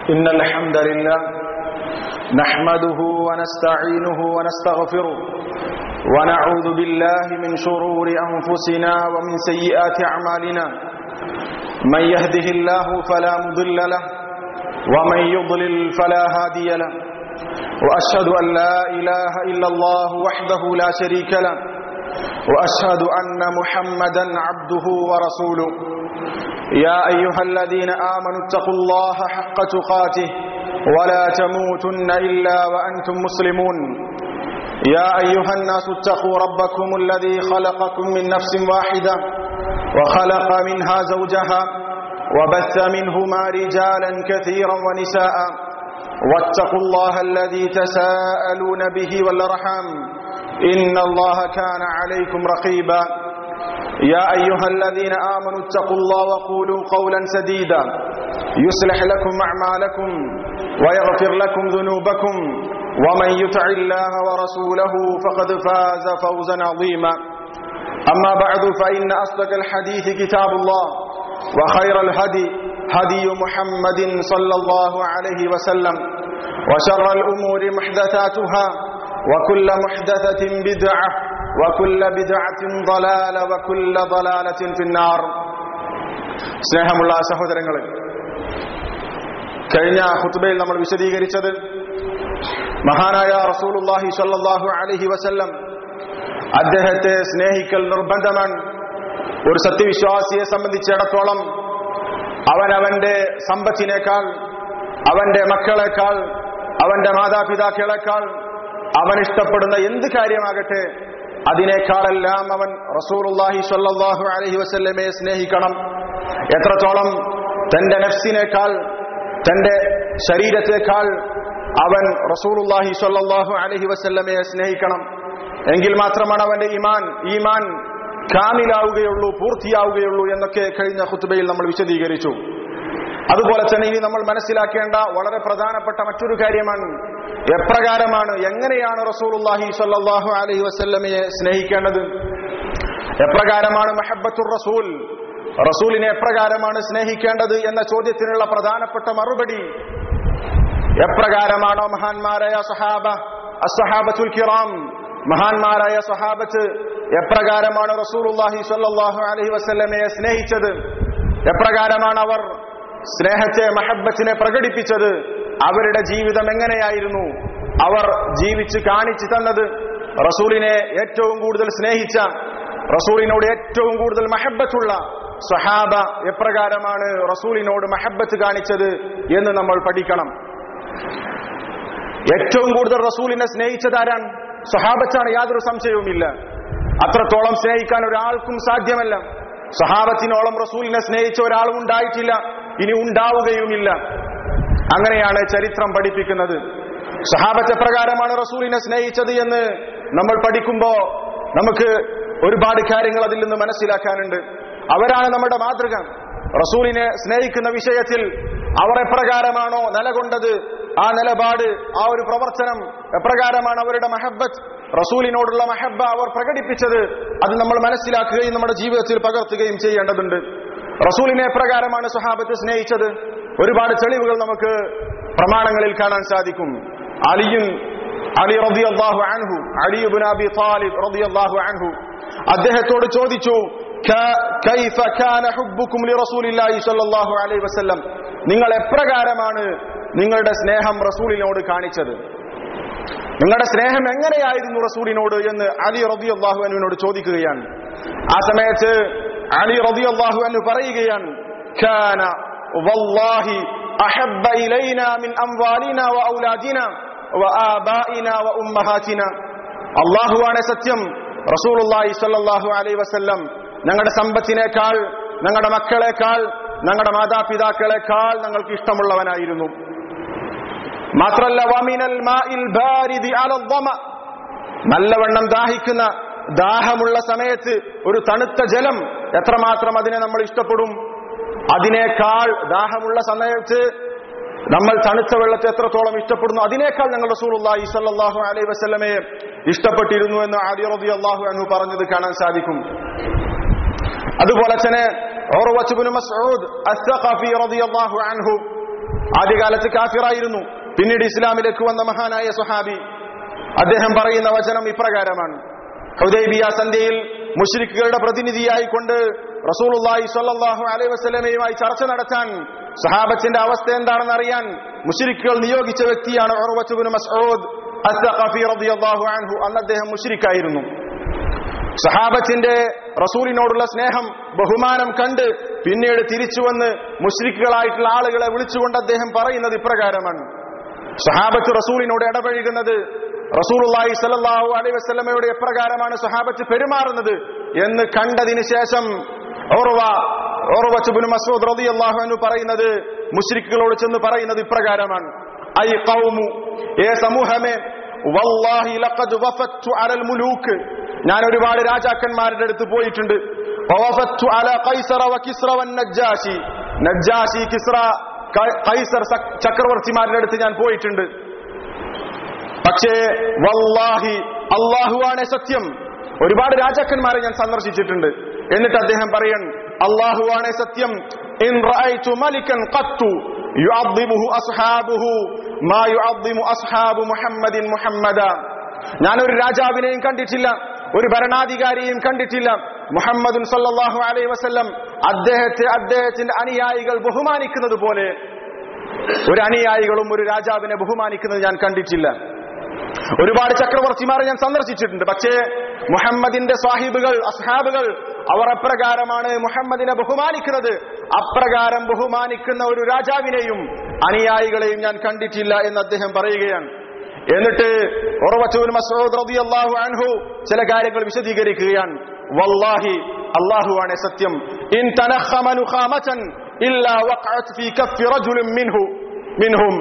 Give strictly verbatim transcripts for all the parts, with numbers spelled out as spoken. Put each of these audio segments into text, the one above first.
إن الحمد لله نحمده ونستعينه ونستغفره ونعوذ بالله من شرور أنفسنا ومن سيئات أعمالنا من يهده الله فلا مضل له ومن يضلل فلا هادي له وأشهد أن لا إله إلا الله وحده لا شريك له وأشهد أن محمدا عبده ورسوله يا أيها الذين آمنوا اتقوا الله حق تقاته ولا تموتن إلا وأنتم مسلمون يا أيها الناس اتقوا ربكم الذي خلقكم من نفس واحدة وخلق منها زوجها وبث منهما رجالا كثيرا ونساء واتقوا الله الذي تساءلون به والأرحام إن الله كان عليكم رقيبا يا أيها الذين آمنوا اتقوا الله وقولوا قولا سديدا يصلح لكم أعمالكم ويغفر لكم ذنوبكم ومن يطع الله ورسوله فقد فاز فوزا عظيما أما بعد فإن أصدق الحديث كتاب الله وخير الهدي هدي محمد صلى الله عليه وسلم وشر الأمور محدثاتها وكل محدثة بدعة وكل بدعة ضلالة وكل ضلالة في النار. സ്നേഹമുള്ള സഹോദരങ്ങളെ, കഴിഞ്ഞ ഖുത്ബയിൽ നമ്മൾ വിശദീകരിച്ചത് മഹാനായ റസൂലുള്ളാഹി സ്വല്ലല്ലാഹു അലൈഹി വസല്ലം അദ്ദേഹത്തെ സ്നേഹിക്കൽ നിർബന്ധമാണ്. ഒരു സത്യവിശ്വാസിയെ സംബന്ധിച്ചിടത്തോളം അവൻ അവന്റെ സമ്പത്തിനേക്കാൾ, അവന്റെ മക്കളെക്കാൾ, അവന്റെ മാതാപിതാക്കളെക്കാൾ അവൻ ഇഷ്ടപ്പെടുന്ന എന്ത് കാര്യമാകട്ടെ അതിനേക്കാളെല്ലാം അവൻ റസൂലുള്ളാഹി സ്വല്ലല്ലാഹു അലൈഹി വസല്ലമയെ സ്നേഹിക്കണം. എത്രത്തോളം തന്റെ നഫ്സിനേക്കാൾ, തന്റെ ശരീരത്തെക്കാൾ അവൻ റസൂലുള്ളാഹി സ്വല്ലല്ലാഹു അലൈഹി വസല്ലമയെ സ്നേഹിക്കണം. എങ്കിൽ മാത്രമാണ് അവന്റെ ഈമാൻ ഈമാൻ കാമിലാവുകയുള്ളൂ, പൂർത്തിയാവുകയുള്ളൂ എന്നൊക്കെ കഴിഞ്ഞ ഖുത്ബയിൽ നമ്മൾ വിശദീകരിച്ചു. അതുപോലെ തന്നെ ഇനി നമ്മൾ മനസ്സിലാക്കേണ്ട വളരെ പ്രധാനപ്പെട്ട മറ്റൊരു കാര്യമാണ് എപ്രകാരമാണ്, എങ്ങനെയാണ് റസൂലുള്ളാഹി സ്വല്ലല്ലാഹു അലൈഹി വസല്ലമയെ സ്നേഹിക്കേണ്ടത്, എപ്രകാരമാണ് മഹബ്ബത്തുർ റസൂൽ, റസൂലിനെ എപ്രകാരമാണ് സ്നേഹിക്കേണ്ടത് എന്ന ചോദ്യത്തിനുള്ള പ്രധാനപ്പെട്ട മറുപടി എപ്രകാരമാണോ മഹാന്മാരായ സഹാബ അസ്സഹാബത്തുൽ കിറാം, മഹാന്മാരായ സഹാബത്ത് എപ്രകാരമാണ് റസൂലുള്ളാഹി സ്വല്ലല്ലാഹു അലൈഹി വസല്ലമയെ സ്നേഹിച്ചത്, എപ്രകാരമാണ് അവർ സ്നേഹത്തെ മഹബ്ബത്തിനെ പ്രകടിപ്പിച്ചത്, അവരുടെ ജീവിതം എങ്ങനെയായിരുന്നു, അവർ ജീവിച്ച് കാണിച്ചു തന്നത്, റസൂലിനെ ഏറ്റവും കൂടുതൽ സ്നേഹിച്ച, റസൂലിനോട് ഏറ്റവും കൂടുതൽ മഹബ്ബത്തുള്ള സ്വഹാബ എപ്രകാരമാണ് റസൂലിനോട് മഹബ്ബത്ത് കാണിച്ചത് എന്ന് നമ്മൾ പഠിക്കണം. ഏറ്റവും കൂടുതൽ റസൂലിനെ സ്നേഹിച്ചതാരാണ്? സ്വഹാബത്താണ്, യാതൊരു സംശയവുമില്ല. അത്രത്തോളം സ്നേഹിക്കാൻ ഒരാൾക്കും സാധ്യമല്ല. സ്വഹാബത്തിനോളം റസൂലിനെ സ്നേഹിച്ച ഒരാളും ഉണ്ടായിട്ടില്ല, ഇനി ഉണ്ടാവുകയുമില്ല. അങ്ങനെയാണ് ചരിത്രം പഠിപ്പിക്കുന്നത്. സ്വഹാബത്ത് എപ്രകാരമാണ് റസൂലിനെ സ്നേഹിച്ചത് എന്ന് നമ്മൾ പഠിക്കുമ്പോ നമുക്ക് ഒരുപാട് കാര്യങ്ങൾ അതിൽ നിന്ന് മനസ്സിലാക്കാനുണ്ട്. അവരാണ് നമ്മുടെ മാതൃക. റസൂലിനെ സ്നേഹിക്കുന്ന വിഷയത്തിൽ അവർ എപ്രകാരമാണോ നിലകൊണ്ടത്, ആ നിലപാട്, ആ ഒരു പ്രവർത്തനം, എപ്രകാരമാണ് അവരുടെ മഹബ്ബത്ത്, റസൂലിനോടുള്ള മഹബ്ബ അവർ പ്രകടിപ്പിച്ചത്, അത് നമ്മൾ മനസ്സിലാക്കുകയും നമ്മുടെ ജീവിതത്തിൽ പകർത്തുകയും ചെയ്യേണ്ടതുണ്ട്. റസൂലിനെ എപ്രകാരമാണ് സ്വഹാബത്ത് സ്നേഹിച്ചത്? ഒരുപാട് തെളിവുകൾ നമുക്ക് പ്രമാണങ്ങളിൽ കാണാൻ സാധിക്കും. അലിയുൻ അലി റളിയല്ലാഹു അൻഹു, അലി ഇബ്നു അബി ത്വാലിബ് റളിയല്ലാഹു അൻഹു അദ്ദേഹത്തോട് ചോദിച്ചു, കൈഫ കാന ഹുബ്ബുകും ലിറസൂലില്ലാഹി സ്വല്ലല്ലാഹു അലൈഹി വസല്ലം, നിങ്ങൾ എപ്രകാരമാണ് നിങ്ങളുടെ സ്നേഹം റസൂലിനോട് കാണിച്ചത്, നിങ്ങളുടെ സ്നേഹം എങ്ങനെയായിരുന്നു റസൂലിനോട് എന്ന് അലി റളിയല്ലാഹു അൻഹുവിനോട് ചോദിക്കുകയാണ്. ആ സമയത്ത് അലി റളിയല്ലാഹു അൻഹു പറയുകയാണ്, കാന വല്ലാഹി അഹബ്ബ ഇലൈനാ മിൻ അംവാലിനാ വഔലാദിനാ വആബാഇനാ വഉമ്മഹാതിനാ, അല്ലാഹുവാണ് സത്യം, റസൂലുള്ളാഹി സ്വല്ലല്ലാഹു അലൈഹി വസല്ലം ഞങ്ങളുടെ സമ്പത്തിനേക്കാൾ, ഞങ്ങളുടെ മക്കളെക്കാൾ, ഞങ്ങളുടെ മാതാപിതാക്കളെക്കാൾ ഞങ്ങൾക്ക് ഇഷ്ടമുള്ളവനായിരുന്നു. മാത്രല്ല വമിനൽ മാഇൽ ബാരിദി അലൽ ദമ, നല്ലവണ്ണം ദാഹിക്കുന്ന, ദാഹമുള്ള സമയത്ത് ഒരു തണുത്ത ജലം എത്രമാത്രം അതിനെ നമ്മൾ ഇഷ്ടപ്പെടും, അതിനേക്കാൾ ദാഹമുള്ള സമയത്ത് നമ്മൾ തണുത്ത വെള്ളത്തെ എത്രത്തോളം ഇഷ്ടപ്പെടുന്നു അതിനേക്കാൾ ഞങ്ങൾ റസൂലുള്ളാഹി സ്വല്ലല്ലാഹു അലൈഹി വസല്ലമയെ ഇഷ്ടപ്പെട്ടിരുന്നു എന്ന് അലി റളിയല്ലാഹു അൻഹു പറഞ്ഞത് കാണാൻ സാധിക്കും. അതുപോലെ തന്നെ ഉർവ ഇബ്നു മസ്ഊദ് അസ്സഖഫി റളിയല്ലാഹു അൻഹു ആദ്യകാലത്ത് കാഫിറായിരുന്നു, പിന്നീട് ഇസ്ലാമിലേക്ക് വന്ന മഹാനായ സ്വഹാബി. അദ്ദേഹം പറയുന്ന വചനം ഇപ്രകാരമാണ്: ഹുദൈബിയ സന്ധ്യയിൽ മുശ്രിക്കുകളുടെ പ്രതിനിധിയായി കൊണ്ട് റസൂലുള്ളാഹി സ്വല്ലല്ലാഹു അലൈഹി വസല്ലമയുമായി ചർച്ച നടത്താൻ, സഹാബത്തിന്റെ അവസ്ഥ എന്താണെന്ന് അറിയാൻ മുശ്രിക്കുകൾ നിയോഗിച്ച വ്യക്തിയാണ് ഉർവത്ത് ഇബ്നു മസ്ഊദ് അസ്സഖഫി റളിയല്ലാഹു അൻഹു. അന്ന് അദ്ദേഹം മുശ്രിക്കായിരുന്നു. സഹാബത്തിന്റെ റസൂലിനോടുള്ള സ്നേഹം, ബഹുമാനം കണ്ട് പിന്നീട് തിരിച്ചു വന്ന് മുശ്രിക്കുകളായിട്ടുള്ള ആളുകളെ വിളിച്ചുകൊണ്ട് അദ്ദേഹം പറയുന്നത് ഇപ്രകാരമാണ്: സഹാബത്ത് റസൂലിനോട് ഇടപഴകുന്നത്, റസൂലുള്ളാഹി സ്വല്ലല്ലാഹു അലൈഹി വസല്ലമയോട് എപ്രകാരമാണ് സഹാബത്ത് പെരുമാറുന്നത് എന്ന് കണ്ടതിന് ശേഷം ഉർവ ഉർവത്ത് ഇബ്നു മസ്ഊദ് റളിയല്ലാഹു അൻഹു പറയുന്നത്, മുശ്രിക്കുകളോട് ചെന്ന് പറയുന്നത് ഇപ്രകാരമാണ്: ഐ ഖൗമു, ഏ സമൂഹമേ, വല്ലാഹി ലഖദ് വഫത്തു അലൽ മുലൂക്ക്, ഞാൻ ഒരുപാട് രാജാക്കന്മാരുടെ അടുത്ത് പോയിട്ടുണ്ട്. വഫത്തു അലാ ഖൈസറ വകിസ്റ വന്നജാശി, നജാശി, കിസ്റ, ഖൈസർ ചക്രവർത്തിമാരുടെ അടുത്ത് ഞാൻ പോയിട്ടുണ്ട്. പക്ഷേ വല്ലാഹി, അല്ലാഹുവാണ് സത്യം, ഒരുപാട് രാജാക്കന്മാരെ ഞാൻ സന്ദർശിച്ചിട്ടുണ്ട്. എന്നിട്ട് അദ്ദേഹം പറയൻ, അല്ലാഹുവാണ് സത്യം, ഇൻ റഅയ്തു മലികൻ ഖത്തു യുഅദ്ദിമുഹു അസ്ഹാബുഹു മാ യുഅദ്ദിമു അസ്ഹാബു മുഹമ്മദിൻ മുഹമ്മദ, ഞാൻ ഒരു രാജാവിനെയും കണ്ടിട്ടില്ല, ഒരു ഭരണാധികാരിയെയും കണ്ടിട്ടില്ല, മുഹമ്മദുൻ സല്ലല്ലാഹു അലൈഹി വസല്ലം അദ്ദേഹത്തെ അദ്ദേഹത്തിന്റെ അനുയായികൾ ബഹുമാനിക്കുന്നത് പോലെ ഒരു അനുയായികളും ഒരു രാജാവിനെ ബഹുമാനിക്കുന്നത് ഞാൻ കണ്ടിട്ടില്ല. ഒരുപാട് ചക്രവർത്തിമാരെ ഞാൻ സന്ദർശിച്ചിട്ടുണ്ട്, പക്ഷേ മുഹമ്മദിന്റെ സ്വാഹിബുകൾ, അസ്ഹാബുകൾ, അവർ അപ്രകാരമാണ് മുഹമ്മദിനെ ബഹുമാനിക്കുന്നത്. അപ്രകാരം ബഹുമാനിക്കുന്ന ഒരു രാജാവിനെയും അനുയായികളെയും ഞാൻ കണ്ടിട്ടില്ല എന്ന് അദ്ദേഹം പറയുകയാണ്. എന്നിട്ട് ഉർവത്ത് ഇബ്നു മസ്ഊദ് റളിയല്ലാഹു അൻഹു ചില കാര്യങ്ങൾ വിശദീകരിക്കുകയാണ്. വല്ലാഹി, അല്ലാഹുവാണ് സത്യം, ഇൻ തനഖമ നുഖാമതൻ ഇല്ലാ വഖഅത് ഫീ കഫി റജുലിൻ മിൻഹു മിൻഹും,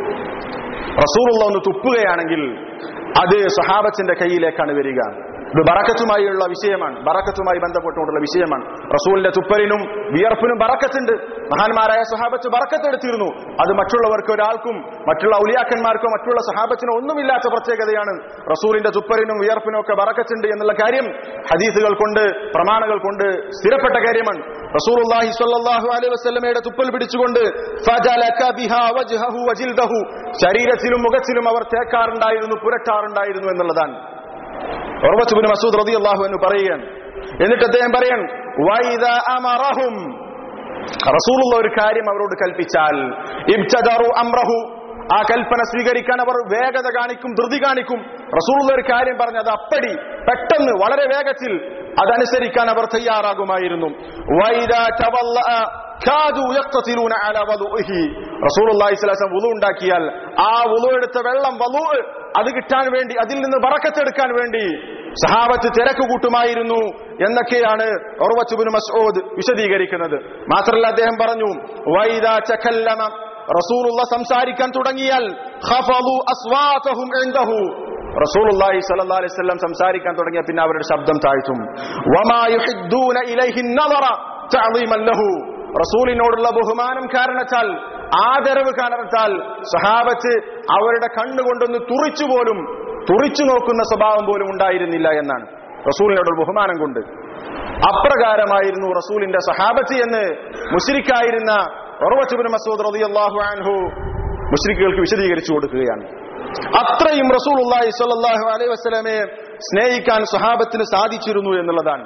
റസൂലുള്ള ഒന്ന് തുപ്പുകയാണെങ്കിൽ അത് സ്വഹാബത്തിന്റെ കയ്യിലേക്കാണ് വരിക. ഇത് ബറക്കത്തുമായുള്ള വിഷയമാണ്, ബറക്കത്തുമായി ബന്ധപ്പെട്ടുകൊണ്ടുള്ള വിഷയമാണ്. റസൂലിന്റെ തുപ്പലിനും വിയർപ്പിനും ബറക്കത്തുണ്ട്. മഹാന്മാരായ സ്വഹാബത്ത് ബറക്കത്തെടുത്തിരുന്നു. അത് മറ്റുള്ളവർക്ക്, ഒരാൾക്കും, മറ്റുള്ള ഔലിയാക്കന്മാർക്കോ മറ്റുള്ള സ്വഹാബത്തിനോ ഒന്നുമില്ലാത്ത പ്രത്യേകതയാണ്. റസൂലിന്റെ തുപ്പലിനും വിയർപ്പിനും ഒക്കെ ബറക്കത്തുണ്ട് എന്നുള്ള കാര്യം ഹദീസുകൾ കൊണ്ട്, പ്രമാണങ്ങൾ കൊണ്ട് സ്ഥിരപ്പെട്ട കാര്യമാണ്. റസൂലുള്ളാഹി സ്വല്ലല്ലാഹു അലൈഹി വസല്ലമയുടെ തുപ്പൽ പിടിച്ചുകൊണ്ട് ഫജലക ബിഹാ വജ്ഹഹു വജിൽദഹു, ശരീരത്തിലും മുഖത്തിലും അവർ തേക്കാറുണ്ടായിരുന്നു, പുരട്ടാറുണ്ടായിരുന്നു എന്നുള്ളതാണ് ഉർവത്ത് ഇബ്നു മസ്ഊദ് റളിയല്ലാഹു അൻഹു പറയുകയാണ്. എന്നിട്ട് അദ്ദേഹം പറയാൻ, വൈദാ അമറഹും, റസൂലുള്ള ഒരു കാര്യം അവരോട് കൽപ്പിച്ചാൽ, ഇബ്തദറു അംറഹു, ആ കൽപ്പന സ്വീകരിക്കാൻ അവർ വേഗത കാണിക്കും, ധൃതി കാണിക്കും. റസൂലുള്ള ഒരു കാര്യം പറഞ്ഞത് അപ്പടി പെട്ടെന്ന് വളരെ വേഗത്തിൽ അതനുസരിക്കാൻ അവർ തയ്യാറാകുമായിരുന്നു. വൈദാ തവല്ലഅ കാദു യഖ്തതിലൂന അലാ വളുഇഹി, റസൂലുള്ളാഹി സ്വല്ലല്ലാഹു അലൈഹി വസല്ലം വുളു ഉണ്ടാക്കിയാൽ ആ വുളു എടുത്ത വെള്ളം, വളു അത് കിട്ടാൻ വേണ്ടി, അതിൽ നിന്ന് ബറക്കത്തെടുക്കാൻ വേണ്ടി സഹാബത്ത് തിരക്ക് കൂട്ടുമായിരുന്നു എന്നൊക്കെയാണ് ഉർവത്ത് ഇബ്നു മസ്ഊദ് വിശദീകരിക്കുന്നത്. മാത്രമല്ല അദ്ദേഹം പറഞ്ഞു, വൈദാ തകല്ലമ, റസൂലുള്ള സംസാരിക്കാൻ തുടങ്ങിയാൽ ഖഫളു അസ്വാതഹും ഇൻദഹു, റസൂലുള്ളാഹി സ്വല്ലല്ലാഹു അലൈഹി വസല്ലം സംസാരിക്കാൻ തുടങ്ങിയ പിന്നെ അവരുടെ ശബ്ദം താഴ്ത്തും. വമാ യുഹിദ്ദൂന ഇലൈഹി നദറ തഅളീമൻ ലഹു, റസൂലിനോടുള്ള ബഹുമാനം കാരണത്താൽ, ആദരവ് കാരണത്താൽ സഹാബത്ത് അവരുടെ കണ്ണുകൊണ്ടൊന്ന് തുറിച്ചു പോലും തുറിച്ചു നോക്കുന്ന സ്വഭാവം പോലും ഉണ്ടായിരുന്നില്ല എന്നാണ്, റസൂലിനോടുള്ള ബഹുമാനം കൊണ്ട്. അപ്രകാരമായിരുന്നു റസൂലിന്റെ സഹാബത്ത് എന്ന് മുശ്രിക്കായിരുന്ന ഉർവത്ത് ഇബ്നു മസ്ഊദ് റളിയല്ലാഹു അൻഹു മുശ്രിക്കുകൾക്ക് വിശദീകരിച്ചു കൊടുക്കുകയാണ്. അത്രയും റസൂലുള്ളാഹി സ്വല്ലല്ലാഹു അലൈഹി വസല്ലമയെ സ്നേഹിക്കാൻ സഹാബത്തിന് സാധിച്ചിരുന്നു എന്നുള്ളതാണ്.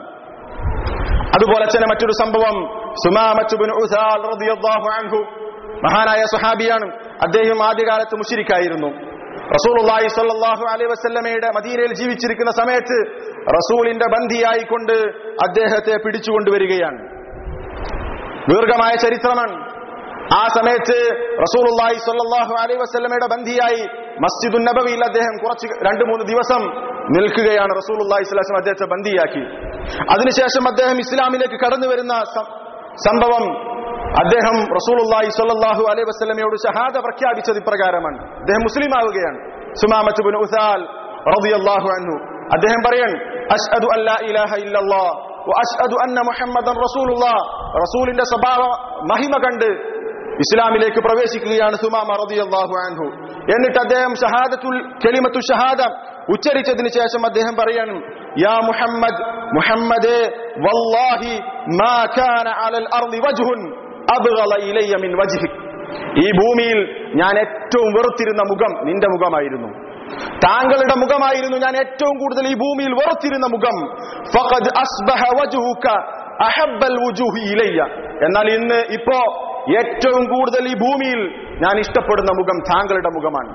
അതുപോലെ തന്നെ മറ്റൊരു സംഭവം, സുമാമത്ത് ഇബ്നു ഉസാൽ റളിയല്ലാഹു അൻഹു മഹാനായ സ്വഹാബിയാണ്. അദ്ദേഹം ആദ്യകാലത്ത് മുശ്രിക്കായിരുന്നു. റസൂലുള്ളാഹി സ്വല്ലല്ലാഹു അലൈഹി വസല്ലമയുടെ മദീനയിൽ ജീവിച്ചിരിക്കുന്ന സമയത്ത് റസൂലിന്റെ ബന്ധിയായിക്കൊണ്ട് അദ്ദേഹത്തെ പിടിച്ചുകൊണ്ടുവരികയാണ്. ദീർഘമായ ചരിത്രമാണ്. ആ സമയത്ത് റസൂലുള്ളാഹി സ്വല്ലല്ലാഹു അലൈഹി വസല്ലമയുടെ ബന്ധിയായി മസ്ജിദുൻ നബവിയിൽ അദ്ദേഹം കുറച്ച് രണ്ട് മൂന്ന് ദിവസം നിൽക്കുകയാണ്. റസൂലുള്ളാഹി സ്വല്ലല്ലാഹു അലൈഹി വസല്ലം അദ്ദേഹത്തെ ബന്ധിയാക്കി. അതിനുശേഷം അദ്ദേഹം ഇസ്ലാമിലേക്ക് കടന്നു വരുന്ന സംഭവം, അദ്ദേഹം റസൂലുള്ളാഹി സ്വല്ലല്ലാഹു അലൈഹി വസല്ലമയോട് ഷഹാദ പ്രഖ്യാപിച്ചത് ഇപ്രകാരമാണ്. അദ്ദേഹം മുസ്ലിം ആവുകയാണ്. സുമാമത്ത് ഇബ്നു ഉസാൽ റളിയല്ലാഹു അൻഹു അദ്ദേഹം പറയാൻ, അശ്ഹദു അല്ലാ ഇലാഹ ഇല്ലല്ലാഹ് വ അശ്ഹദു അന്ന മുഹമ്മദൻ റസൂലുള്ളാഹ്, റസൂലിന്റെ സ്വഭാവ മഹിമ കണ്ട് ഇസ്ലാമിലേക്ക് പ്രവേശിക്കുകയാണ് സുമാമ റളിയല്ലാഹു അൻഹു. എന്നിട്ട് അദ്ദേഹം ഷഹാദത്തുൽ കലിമത്തു ഷഹാദ ഉച്ചരിച്ചതിന് ശേഷം അദ്ദേഹം പറയണം, യാ മുഹമ്മദ്, മുഹമ്മദേ, വല്ലാഹി മാ കാന അലൽ അർളി വജ്ഹുൻ അബ്ഗള ഇലയ്യ മിൻ വജ്ഹിക്, ഈ ഭൂമിയിൽ ഞാൻ ഏറ്റവും വെറുത്തിരുന്ന മുഖം നിന്റെ മുഖമായിരുന്നു, താങ്കളുടെ മുഖമായിരുന്നു ഞാൻ ഏറ്റവും കൂടുതൽ ഈ ഭൂമിയിൽ വെറുത്തിരുന്ന മുഖം. ഫഖദ് അസ്ബഹ വജ്ഹുക അഹബ്ബൽ വുജൂഹി ഇലയ്യ. എന്നാൽ ഇന്ന് ഇപ്പോ ഏറ്റവും കൂടുതൽ ഈ ഭൂമിയിൽ ഞാൻ ഇഷ്ടപ്പെടുന്ന മുഖം താങ്കളുടെ മുഖമാണ്.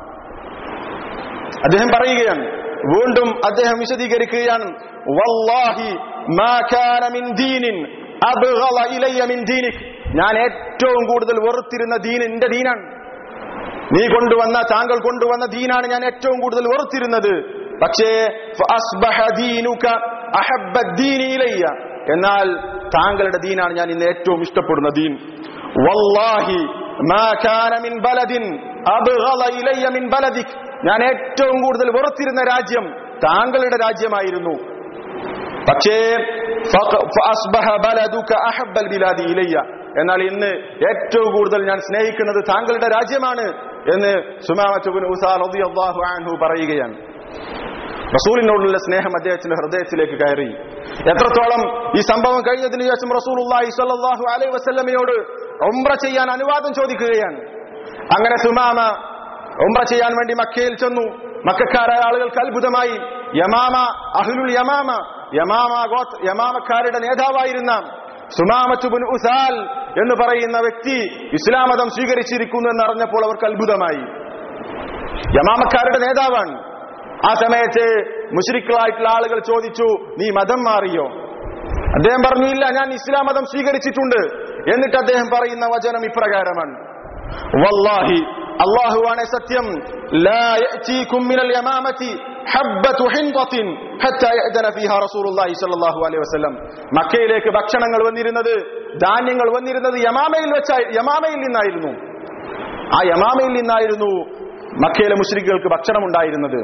അദ്ദേഹം പറയുകയാണ്, വീണ്ടും അദ്ദേഹം വിശദീകരിക്കുകയാണ്, വല്ലാഹി മാ കാന മിൻ ദീനിൻ അബ്ഗള ഇലയ്യ മിൻ ദീനിക്. ഞാൻ ഏറ്റവും കൂടുതൽ വെറുത്തിരുന്ന ദീൻ എന്റെ ദീനാണ്. നീ കൊണ്ടുവന്ന താങ്കൾ കൊണ്ടുവന്ന ദീനാണ് ഞാൻ ഏറ്റവും കൂടുതൽ വെറുത്തിരുന്നത്. പക്ഷേ ഫഅസ്ബഹ ദീനുക അഹബ്ബ ദീനി ഇലയ്യ. എന്നാൽ താങ്കളുടെ ദീനാണ് ഞാൻ ഇന്ന് ഏറ്റവും ഇഷ്ടപ്പെടുന്ന ദീൻ. വല്ലാഹി മാ കാന മിൻ ബലദിൻ അബ്ഗള ഇലയ്യ മിൻ ബലദിക്. ഞാൻ ഏറ്റവും കൂടുതൽ വെറുത്തിരുന്ന രാജ്യം താങ്കളുടെ രാജ്യമായിരുന്നു. പക്ഷേ ഫഅസ്ബഹ ബലദുക അഹബ്ബൽ ബിലാദി ഇലയ്യ. എന്നാൽ ഇന്ന് ഏറ്റവും കൂടുതൽ ഞാൻ സ്നേഹിക്കുന്നത് താങ്കളുടെ രാജ്യമാണ് എന്ന് സുമാമത്ത് ഇബ്നു ഉസാൽ റളിയല്ലാഹു അൻഹു പറയുകയാണ്. റസൂലിനോടുള്ള സ്നേഹം അദ്ദേഹത്തിന്റെ ഹൃദയത്തിലേക്ക് കയറി. എത്രത്തോളം ഈ സംഭവം കഴിഞ്ഞതിന് ശേഷം റസൂലുള്ളാഹി സ്വല്ലല്ലാഹു അലൈഹി വസല്ലമയോട് ഉംറ ചെയ്യാൻ അനുവാദം ചോദിക്കുകയാണ്. അങ്ങനെ സുമാമ ഉംറ ചെയ്യാൻ വേണ്ടി മക്കയിൽ ചെന്നു. മക്കക്കാരായ ആളുകൾക്ക് അത്ഭുതമായി. യമാമ അഹ്ലുൽ യമാമ യമാമ ഗോത്ര യമാമക്കാരുടെ നേതാവായിരുന്ന സുമാമത്ത് ഇബ്നു ഉസാൽ എന്ന് പറയുന്ന വ്യക്തി ഇസ്ലാം മതം സ്വീകരിച്ചിരിക്കുന്നു എന്നറിഞ്ഞപ്പോൾ അവർക്ക് അത്ഭുതമായി. യമാമക്കാരുടെ നേതാവാണ്. ആ സമയത്ത് മുശ്രിക്കുകളായിട്ടുള്ള ആളുകൾ ചോദിച്ചു, നീ മതം മാറിയോ? അദ്ദേഹം പറഞ്ഞു, ഇല്ല, ഞാൻ ഇസ്ലാം മതം സ്വീകരിച്ചിട്ടുണ്ട്. എന്നിട്ട് അദ്ദേഹം പറയുന്ന വചനം ഇപ്രകാരമാണ്, വല്ലാഹി അല്ലാഹുവാണ് സത്യം, ലാ യഅതീകും മിനൽ യമാമതി ഹബ്ബതു ഹിൻദത്തിൻ ഹത്താ യഅദന ഫീഹാ റസൂലുള്ളാഹി സ്വല്ലല്ലാഹു അലൈഹി വസല്ലം. മക്കയിലേക്ക് ഭക്ഷണങ്ങൾ വന്നിരുന്നത്, ധാന്യങ്ങൾ വന്നിരുന്നത് യമാമയിൽ വെച്ചായി യമാമയിൽ നിന്നായിരുന്നു. ആ യമാമയിൽ നിന്നായിരുന്നു മക്കയിലെ മുശ്രിക്കുകൾക്ക് ഭക്ഷണം ഉണ്ടായിരുന്നത്.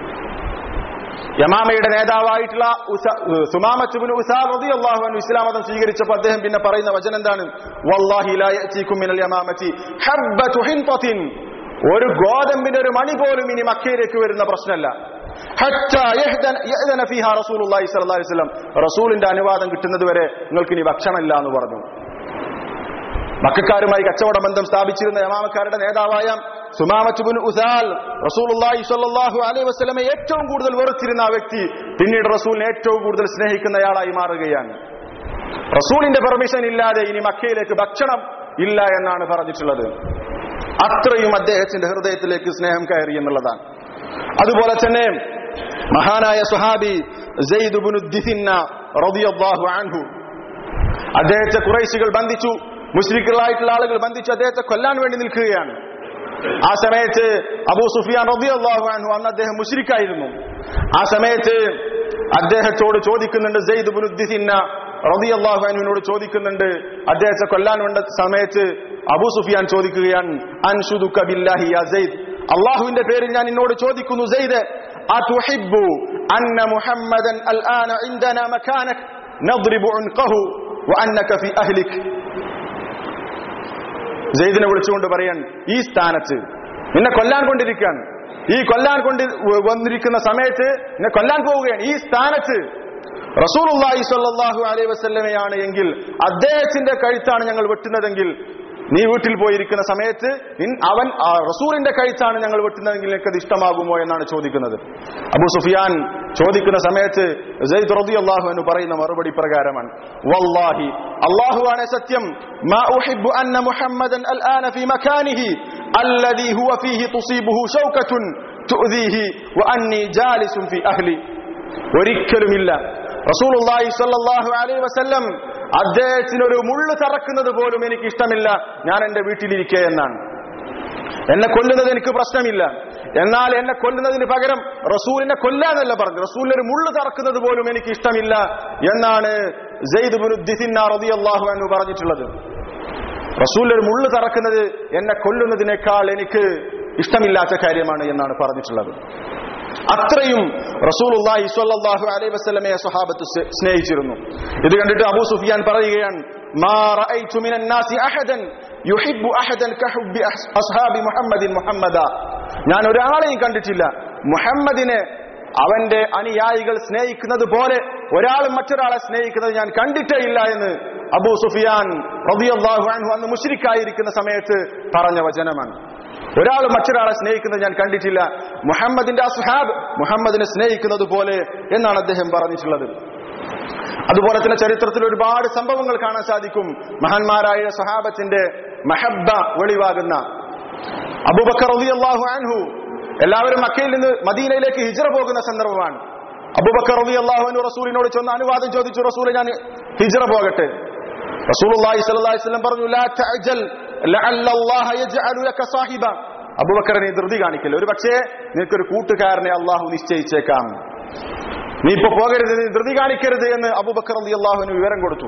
യമാമയുടെ നേതാവായിട്ടുള്ള സുമാമത്ത് ഇബ്നു ഉസാൽ റളിയല്ലാഹു അൻഹു ഇസ്ലാം മതം സ്വീകരിച്ചപ്പോൾ അദ്ദേഹം പിന്നെ പറയുന്ന വചനം എന്താണ്? വല്ലാഹി ലാ യഅതീകും മിനൽ യമാമതി ഹബ്ബതു ഹിൻതത്തിൻ. ഒരു ഗോതമ്പിന്റെ ഒരു മണി പോലും ഇനി മക്കയിലേക്ക് വരുന്ന പ്രശ്നമല്ല. ഹത്താ യഅദന ഫീഹാ റസൂലുള്ളാഹി സ്വല്ലല്ലാഹു അലൈഹി വസല്ലം. റസൂലിന്റെ അനുവാദം കിട്ടുന്നത് വരെ നിങ്ങൾക്ക് ഇനി ഭക്ഷണമില്ല എന്ന് പറഞ്ഞു. മക്കക്കാരുമായി കച്ചവട ബന്ധം സ്ഥാപിച്ചിരുന്ന യമാമക്കാരുടെ നേതാവായ സുമാമത്ത് ഇബ്നു ഉസാൽ റസൂലുള്ളാഹി സ്വല്ലല്ലാഹു അലൈഹി വസല്ലമയെ ഏറ്റവും കൂടുതൽ വെറുത്തിരുന്ന ആ വ്യക്തി പിന്നീട് റസൂലിനെ ഏറ്റവും കൂടുതൽ സ്നേഹിക്കുന്നയാളായി മാറുകയാണ്. റസൂലിന്റെ പെർമിഷൻ ഇല്ലാതെ ഇനി മക്കയിലേക്ക് ഭക്ഷണം ഇല്ല എന്നാണ് പറഞ്ഞിട്ടുള്ളത്. അത്രയും അദ്ദേഹത്തിന്റെ ഹൃദയത്തിലേക്ക് സ്നേഹം കയറി എന്നുള്ളതാണ്. അതുപോലെ തന്നെ മഹാനായ സ്വഹാബി സയ്യിദ് ഇബ്നു ദിസിന്ന റളിയല്ലാഹു അൻഹു, അദ്ദേഹത്തെ ഖുറൈശികൾ ബന്ധിച്ചു. മുശ്രിക്കുകളായിട്ടുള്ള ആളുകൾ ബന്ധിച്ച് അദ്ദേഹത്തെ കൊല്ലാൻ വേണ്ടി നിൽക്കുകയാണ്. ആ സമയത്ത് അബൂ സുഫിയാൻ റളിയല്ലാഹു അൻഹു, അന്ന് അദ്ദേഹം മുശ്രിക്കായിരുന്നു. ആ സമയത്ത് അദ്ദേഹത്തോട് ചോദിക്കുന്നുണ്ട്, സയ്യിദ് ഇബ്നു ദിസിന്ന റളിയല്ലാഹു അൻഹുവിനോട് ചോദിക്കുന്നുണ്ട്, അദ്ദേഹത്തെ കൊല്ലാൻ വേണ്ട സമയത്ത് അബൂ സുഫിയാൻ ചോദിക്കുകയാണ്, അൻഷുദുക ബില്ലാഹി യാ സയ്യിദ്, അല്ലാഹുവിന്റെ പേരിൽ ഞാൻ നിന്നോട് ചോദിക്കുന്നു സയ്യിദ്, അതുഹിബ്ബു അന്ന മുഹമ്മദൻ അൽആന ഇൻദനാ മകാനക നദ്രിബു ഉൻഖഹു വഅന്നക ഫീ അഹ്ലിക. സെയ്ദിനെ വിളിച്ചുകൊണ്ട് പറയാൻ, ഈ സ്ഥാനത്ത് നിന്നെ കൊല്ലാൻ കൊണ്ടിരിക്കുകയാണ്, ഈ കൊല്ലാൻ കൊണ്ട് വന്നിരിക്കുന്ന സമയത്ത് നിന്നെ കൊല്ലാൻ പോവുകയാണ്, ഈ സ്ഥാനത്ത് റസൂലുള്ളാഹി സ്വല്ലല്ലാഹു അലൈഹി വസല്ലമയാണ് എങ്കിൽ അദ്ദേഹത്തിന്റെ കഴുത്താണ് ഞങ്ങൾ വെട്ടുന്നതെങ്കിൽ നീ വീട്ടിൽ പോയിരിക്കുന്ന സമയത്ത് അവൻ റസൂലിന്റെ കഴുത്താണ് ഞങ്ങൾ വെട്ടുന്നതെങ്കിൽ നിനക്കത് ഇഷ്ടമാകുമോ എന്നാണ് ചോദിക്കുന്നത്. അബൂ സുഫിയാൻ ചോദിക്കുന്ന സമയത്ത് സയ്യിദ് റളിയല്ലാഹു അൻഹു പറയുന്ന മറുപടി പ്രകാരമാണ്, വല്ലാഹി അല്ലാഹുവാണ് സത്യം, മാ ഉഹിബ്ബു അന്ന മുഹമ്മദൻ അൽആന ഫീ മകാനിഹി അല്ലദീ ഹുവ ഫീഹി തുസീബുഹു ഷൗകത്തുൻ തുഅദീഹി വഅന്നി ജാലിസുൻ ഫീ അഹ്ലി. ഒരിക്കലുമില്ല റസൂലുള്ളാഹി സ്വല്ലല്ലാഹു അലൈഹി വസല്ലം അദ്ദേഹത്തിന് ഒരു മുള്ളു തറക്കുന്നത് പോലും എനിക്ക് ഇഷ്ടമില്ല, ഞാൻ എന്റെ വീട്ടിലിരിക്കെ എന്നാണ്. എന്നെ കൊല്ലുന്നത് എനിക്ക് പ്രശ്നമില്ല, എന്നാൽ എന്നെ കൊല്ലുന്നതിന് പകരം റസൂലിനെ കൊല്ലാന്നല്ല പറഞ്ഞു, റസൂലിന് ഒരു മുള്ളു തറക്കുന്നത് പോലും എനിക്ക് ഇഷ്ടമില്ല എന്നാണ് സയ്യിദ് ഇബ്നു ദിസിന്ന റളിയല്ലാഹു അൻഹു പറഞ്ഞിട്ടുള്ളത്. റസൂലിന് ഒരു മുള്ളു തറക്കുന്നത് എന്നെ കൊല്ലുന്നതിനേക്കാൾ എനിക്ക് ഇഷ്ടമില്ലാത്ത കാര്യമാണ് എന്നാണ് പറഞ്ഞിട്ടുള്ളത്. അത്രയും റസൂലുള്ളാഹി സ്വല്ലല്ലാഹു അലൈഹി വസല്ലമയെ സ്വഹാബത്ത് സ്നേഹിച്ചിരുന്നു. ഇത് കണ്ടിട്ട് അബൂ സുഫിയാൻ പറയുകയാണ്, മാ റഅയ്തു മിനൻ നാസി അഹദൻ യുഹിബ്ബു അഹദൻ കഹുബ്ബി അസ്ഹാബി മുഹമ്മദിൻ മുഹമ്മദ. ഞാൻ ഒരാളെയും കണ്ടിട്ടില്ല മുഹമ്മദിനെ അവന്റെ അനുയായികൾ സ്നേഹിക്കുന്നത് പോലെ ഒരാളും മറ്റൊരാളെ സ്നേഹിക്കുന്നത് ഞാൻ കണ്ടിട്ടേ ഇല്ല എന്ന് അബൂ സുഫിയാൻ റളിയല്ലാഹു അൻഹു അന്ന് മുശ്രിക്കായിരിക്കുന്ന സമയത്ത് പറഞ്ഞ വചനമാണ്. ഒരാൾ മറ്റൊരാളെ സ്നേഹിക്കുന്നത് ഞാൻ കണ്ടിട്ടില്ല, മുഹമ്മദിന്റെ അസ്ഹാബ് മുഹമ്മദിനെ സ്നേഹിക്കുന്നത് പോലെ എന്നാണ് അദ്ദേഹം പറഞ്ഞിട്ടുള്ളത്. അതുപോലെ തന്നെ ചരിത്രത്തിൽ ഒരുപാട് സംഭവങ്ങൾ കാണാൻ സാധിക്കും. മഹാന്മാരായ സഹാബത്തിന്റെ മഹബ്ബ വെളിവാകുന്ന അബൂബക്കർ റളിയല്ലാഹു അൻഹു എല്ലാവരും മക്കയിൽ നിന്ന് മദീനയിലേക്ക് ഹിജ്റ പോകുന്ന സന്ദർഭമാണ്. അബൂബക്കർ റളിയല്ലാഹു അൻഹു റസൂലിനോട് ചെന്ന് അനുവാദം ചോദിച്ചു, റസൂലെ ഞാൻ ഹിജ്റ പോകട്ടെ. റസൂലുള്ളാഹി സ്വല്ലല്ലാഹു അലൈഹി വസല്ലം പറഞ്ഞു, ലാ തഅജൽ ലഅല്ലല്ലാഹ യജ്അലു ലക സാഹിബ. അബൂബക്കർ നീ ധൃതി കാണിക്കില്ല, ഒരു പക്ഷേ നിനക്കൊരു കൂട്ടുകാരനെ അള്ളാഹു നിശ്ചയിച്ചേക്കാം, നീ ഇപ്പൊ പോകരുത്, നീ ധൃതി കാണിക്കരുത് എന്ന് അബൂബക്കർ റളിയല്ലാഹു അൻഹു വിവരം കൊടുത്തു.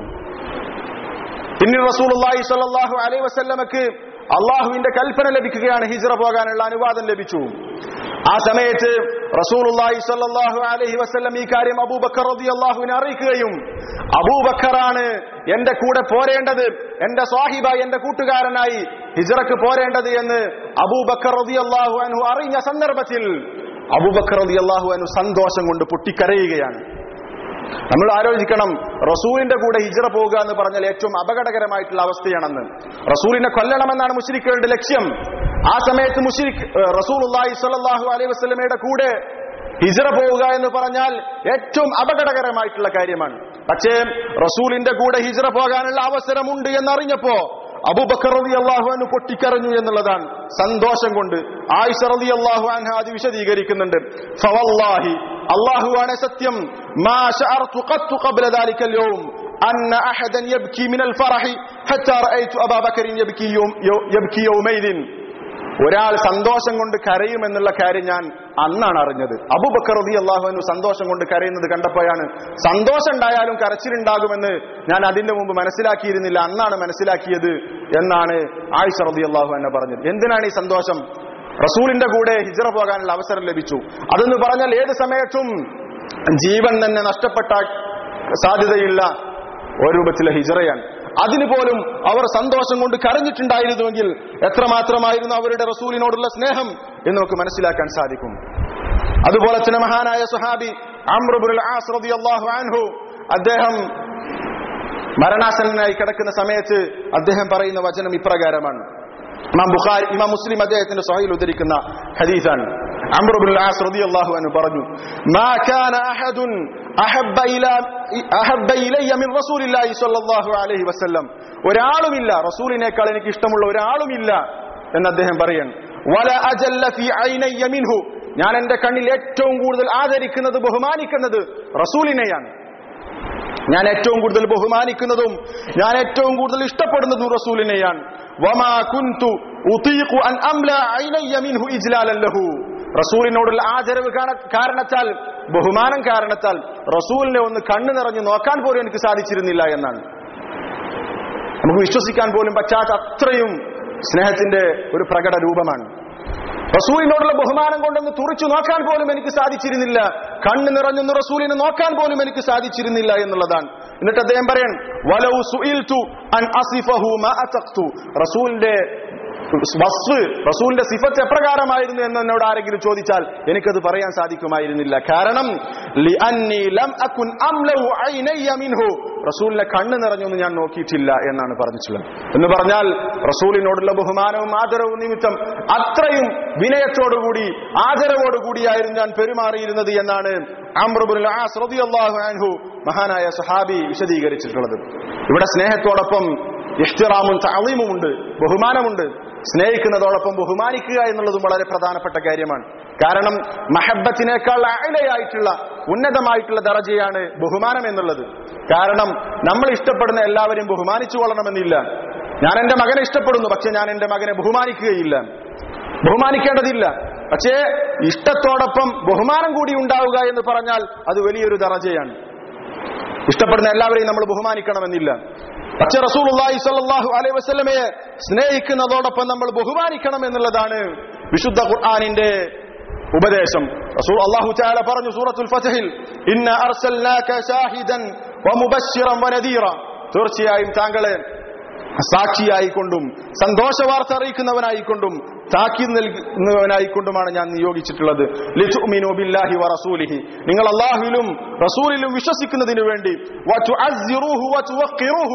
പിന്നീട് റസൂലുള്ളാഹി സ്വല്ലല്ലാഹു അലൈഹി വസല്ലമക്ക് അള്ളാഹുവിന്റെ കൽപ്പന ലഭിക്കുകയാണ്, ഹിജ്റ പോകാനുള്ള അനുവാദം ലഭിച്ചു. ആ സമയത്ത് റസൂലുള്ളാഹി സ്വല്ലല്ലാഹു അലൈഹി വസല്ലം ഈ കാര്യം അബൂബക്കർ റളിയല്ലാഹുവിനെ അറിയിക്കുകയും അബൂബക്കറാണ് എന്റെ കൂടെ പോരേണ്ടത്, എന്റെ സ്വാഹിബായി എന്റെ കൂട്ടുകാരനായി ഹിജ്റക്ക് പോരേണ്ടത് എന്ന് അബൂബക്കർ റളിയല്ലാഹു അൻഹു അറിഞ്ഞ സന്ദർഭത്തിൽ അബൂബക്കർ റളിയല്ലാഹു അൻഹു സന്തോഷം കൊണ്ട് പൊട്ടിക്കരയുകയാണ്. നമ്മൾ ആലോചിക്കണം, റസൂലിന്റെ കൂടെ ഹിജ്റ പോകുക എന്ന് പറഞ്ഞാൽ ഏറ്റവും അപകടകരമായിട്ടുള്ള അവസ്ഥയാണെന്ന്. റസൂലിനെ കൊല്ലണമെന്നാണ് മുശ്രിക്കുകളുടെ ലക്ഷ്യം. ആ സമയത്ത് മുശ്രിക് റസൂലുള്ളാഹി സ്വല്ലല്ലാഹു അലൈഹി വസല്ലമയുടെ കൂടെ ഹിജ്റ പോവുക എന്ന് പറഞ്ഞാൽ ഏറ്റവും അപകടകരമായിട്ടുള്ള കാര്യമാണ്. പക്ഷേ റസൂലിന്റെ കൂടെ ഹിജ്റ പോകാനുള്ള അവസരമുണ്ട് എന്നറിഞ്ഞപ്പോ അബൂബക്കർ റളിയല്ലാഹു അൻഹു പൊട്ടിക്കരഞ്ഞു എന്നുള്ളതാണ്, സന്തോഷം കൊണ്ട്. ആയിഷ റളിയല്ലാഹു അൻഹ അത് വിശദീകരിക്കുന്നുണ്ട്. ഫവല്ലാഹി, അല്ലാഹുവാണ് സത്യം, മാ ശഅർതു ഖത്തു ഖബ്ല ദാലിക അൽയൗം അന്ന അഹദൻ യബ്കി മിനൽ ഫറഹി ഹത്താ റഅയ്തു അബൂബക്കറിൻ യബ്കി യബ്കി യൗമൈദിൻ. ഒരാൾ സന്തോഷം കൊണ്ട് കരയുമെന്നുള്ള കാര്യം ഞാൻ അന്നാണ് അറിഞ്ഞത്. അബൂബക്കർ റളിയല്ലാഹു അൻഹു സന്തോഷം കൊണ്ട് കരയുന്നത് കണ്ടപ്പോഴാണ്, സന്തോഷം ഉണ്ടായാലും കരച്ചിലുണ്ടാകുമെന്ന് ഞാൻ അതിന്റെ മുമ്പ് മനസ്സിലാക്കിയിരുന്നില്ല, അന്നാണ് മനസ്സിലാക്കിയത് എന്നാണ് ആയിഷ റളിയല്ലാഹു അൻഹ പറഞ്ഞത്. എന്തിനാണ് ഈ സന്തോഷം? റസൂലിന്റെ കൂടെ ഹിജ്റ പോകാനുള്ള അവസരം ലഭിച്ചു. അതെന്ന് പറഞ്ഞാൽ ഏത് സമയത്തും ജീവൻ തന്നെ നഷ്ടപ്പെട്ട സാധ്യതയുള്ള ഒരു രൂപത്തിലെ ഹിജ്റയാണ്. അതിന് പോലും അവർ സന്തോഷം കൊണ്ട് കരഞ്ഞിട്ടുണ്ടായിരുന്നുവെങ്കിൽ എത്രമാത്രമായിരുന്നു അവരുടെ റസൂലിനോടുള്ള സ്നേഹം എന്ന് നമുക്ക് മനസ്സിലാക്കാൻ സാധിക്കും. അതുപോലെ തന്നെ മഹാനായ സ്വഹാബി അംർ ഇബ്നുൽ ആസ് റളിയല്ലാഹു അൻഹു, അദ്ദേഹം മരണാസന്നനായി കിടക്കുന്ന സമയത്ത് അദ്ദേഹം പറയുന്ന വചനം ഇപ്രകാരമാണ്. ഇമാം ബുഖാരി ഇമാം മുസ്ലിം അദ്ദേഹത്തിന്റെ സ്വഹീഹിൽ ഉദ്ധരിക്കുന്ന ഹദീസാണ്. അംർ ഇബ്നുൽ ആസ് റളിയല്ലാഹു അൻഹു പറഞ്ഞു, മാ കാന അഹദുൻ അഹബ്ബ ഇലാ അഹബ്ബ ഇലയ്യ മിൻ റസൂലില്ലാഹി സ്വല്ലല്ലാഹു അലൈഹി വസല്ലം. ഒരാളുമില്ല, റസൂലിനേക്കാൾ എനിക്ക് ഇഷ്ടമുള്ള ഒരാളുമില്ല എന്ന് അദ്ദേഹം പറയാണ്. വല അജല്ല ഫീ ഐനയ്യ മിൻഹു, ഞാൻ എന്റെ കണ്ണിൽ ഏറ്റവും കൂടുതൽ ആദരിക്കുന്നത് ബഹുമാനിക്കുന്നത് റസൂലിനെയാണ്. ഞാൻ ഏറ്റവും കൂടുതൽ ബഹുമാനിക്കുന്നതും ഞാൻ ഏറ്റവും കൂടുതൽ ഇഷ്ടപ്പെടുന്നതും റസൂലിനെയാണ്. വമാ കുൻതു ഉതീഖു അൻ അംല ഐനയ്യ മിൻഹു ഇജ്ലാലൻ ലഹു. റസൂലിനോടുള്ള ആദരവ് കാരണത്താൽ, ബഹുമാനം കാരണത്താൽ റസൂലിനെ ഒന്ന് കണ്ണു നിറഞ്ഞു നോക്കാൻ പോലും എനിക്ക് സാധിച്ചിരുന്നില്ല എന്നാണ്. നമുക്ക് വിശ്വസിക്കാൻ പോലും പറ്റാത്ത അത്രയും സ്നേഹത്തിന്റെ ഒരു പ്രകട രൂപമാണ്. റസൂലിനോടുള്ള ബഹുമാനം കൊണ്ടൊന്ന് തുറിച്ചു നോക്കാൻ പോലും എനിക്ക് സാധിച്ചിരുന്നില്ല, കണ്ണ് നിറഞ്ഞൊന്ന് റസൂലിനെ നോക്കാൻ പോലും എനിക്ക് സാധിച്ചിരുന്നില്ല എന്നുള്ളതാണ്. എന്നിട്ട് അദ്ദേഹം പറയാൻ, വലൗ സുഇൽതു അൻ അസിഫഹു മാ അതഖ്തു. റസൂലിന്റെ വസ്ഫ്, റസൂലിന്റെ സിഫത്ത് എപ്രകാരമായിരുന്നു എന്ന് എന്നോട് ആരെങ്കിലും ചോദിച്ചാൽ എനിക്കത് പറയാൻ സാധിക്കുമായിരുന്നില്ല. കാരണം ലിഅന്നി ലം അകുൻ അംലഹു ഐനയ്യ മിൻഹു, റസൂലിനെ കണ്ണ് നിറഞ്ഞൊന്നും ഞാൻ നോക്കിയിട്ടില്ല എന്നാണ് പറഞ്ഞിട്ടുള്ളത്. എന്ന് പറഞ്ഞാൽ റസൂലിനോടുള്ള ബഹുമാനവും ആദരവും നിമിത്തം അത്രയും വിനയത്തോടുകൂടി ആദരവോടുകൂടിയായിരുന്നു ഞാൻ പെരുമാറിയിരുന്നത് എന്നാണ് അംർ ഇബ്നുൽ ആസ് റളിയല്ലാഹു അൻഹു മഹാനായ സഹാബി വിശദീകരിച്ചിട്ടുള്ളത്. ഇവിടെ സ്നേഹത്തോടൊപ്പം ഇഹ്തിറാമും തഅളീമും ഉണ്ട്, ബഹുമാനമുണ്ട്. സ്നേഹിക്കുന്നതോടൊപ്പം ബഹുമാനിക്കുക എന്നുള്ളതും വളരെ പ്രധാനപ്പെട്ട കാര്യമാണ്. കാരണം മഹബ്ബത്തിനേക്കാൾ അഅലയായിട്ടുള്ള ഉന്നതമായിട്ടുള്ള ദറജയാണ് ബഹുമാനം എന്നുള്ളത്. കാരണം നമ്മൾ ഇഷ്ടപ്പെടുന്ന എല്ലാവരെയും ബഹുമാനിച്ചു കൊള്ളണമെന്നില്ല. ഞാൻ എന്റെ മകനെ ഇഷ്ടപ്പെടുന്നു, പക്ഷെ ഞാൻ എന്റെ മകനെ ബഹുമാനിക്കുകയില്ല, ബഹുമാനിക്കേണ്ടതില്ല. പക്ഷേ ഇഷ്ടത്തോടൊപ്പം ബഹുമാനം കൂടി ഉണ്ടാവുക എന്ന് പറഞ്ഞാൽ അത് വലിയൊരു ദറജയാണ്. ഇഷ്ടപ്പെടുന്ന എല്ലാവരെയും നമ്മൾ ബഹുമാനിക്കണമെന്നില്ല. പക്ഷെ റസൂലുള്ളാഹി സ്വല്ലല്ലാഹു അലൈഹി വസല്ലമയെ സ്നേഹിക്കുന്നതോടൊപ്പം നമ്മൾ ബഹുമാനിക്കണം എന്നുള്ളതാണ് വിശുദ്ധ ഖുർആനിന്റെ ഉപദേശം. റസൂൽ അല്ലാഹു തആല പറഞ്ഞു സൂറത്തുൽ ഫത്ഹിൽ, ഇന്ന അർസൽനാക ഷാഹിദൻ വമുബശ്ശിറൻ വനദീറ. തീർച്ചയായും താങ്കളെ സാക്ഷിയായിക്കൊണ്ടും സന്തോഷ വാർത്ത അറിയിക്കുന്നവനായിക്കൊണ്ടും താക്കീത് നൽകുന്നവനായിക്കൊണ്ടുമാണ് ഞാൻ നിയോഗിച്ചിട്ടുള്ളത്. ലിതുഅ്മിനു ബില്ലാഹി വറസൂലിഹി, നിങ്ങൾ അല്ലാഹുവിലും റസൂലിലും വിശ്വസിക്കുന്നതിനു വേണ്ടി, വതുഅസ്സിറൂഹു വതുവഖിറൂഹു,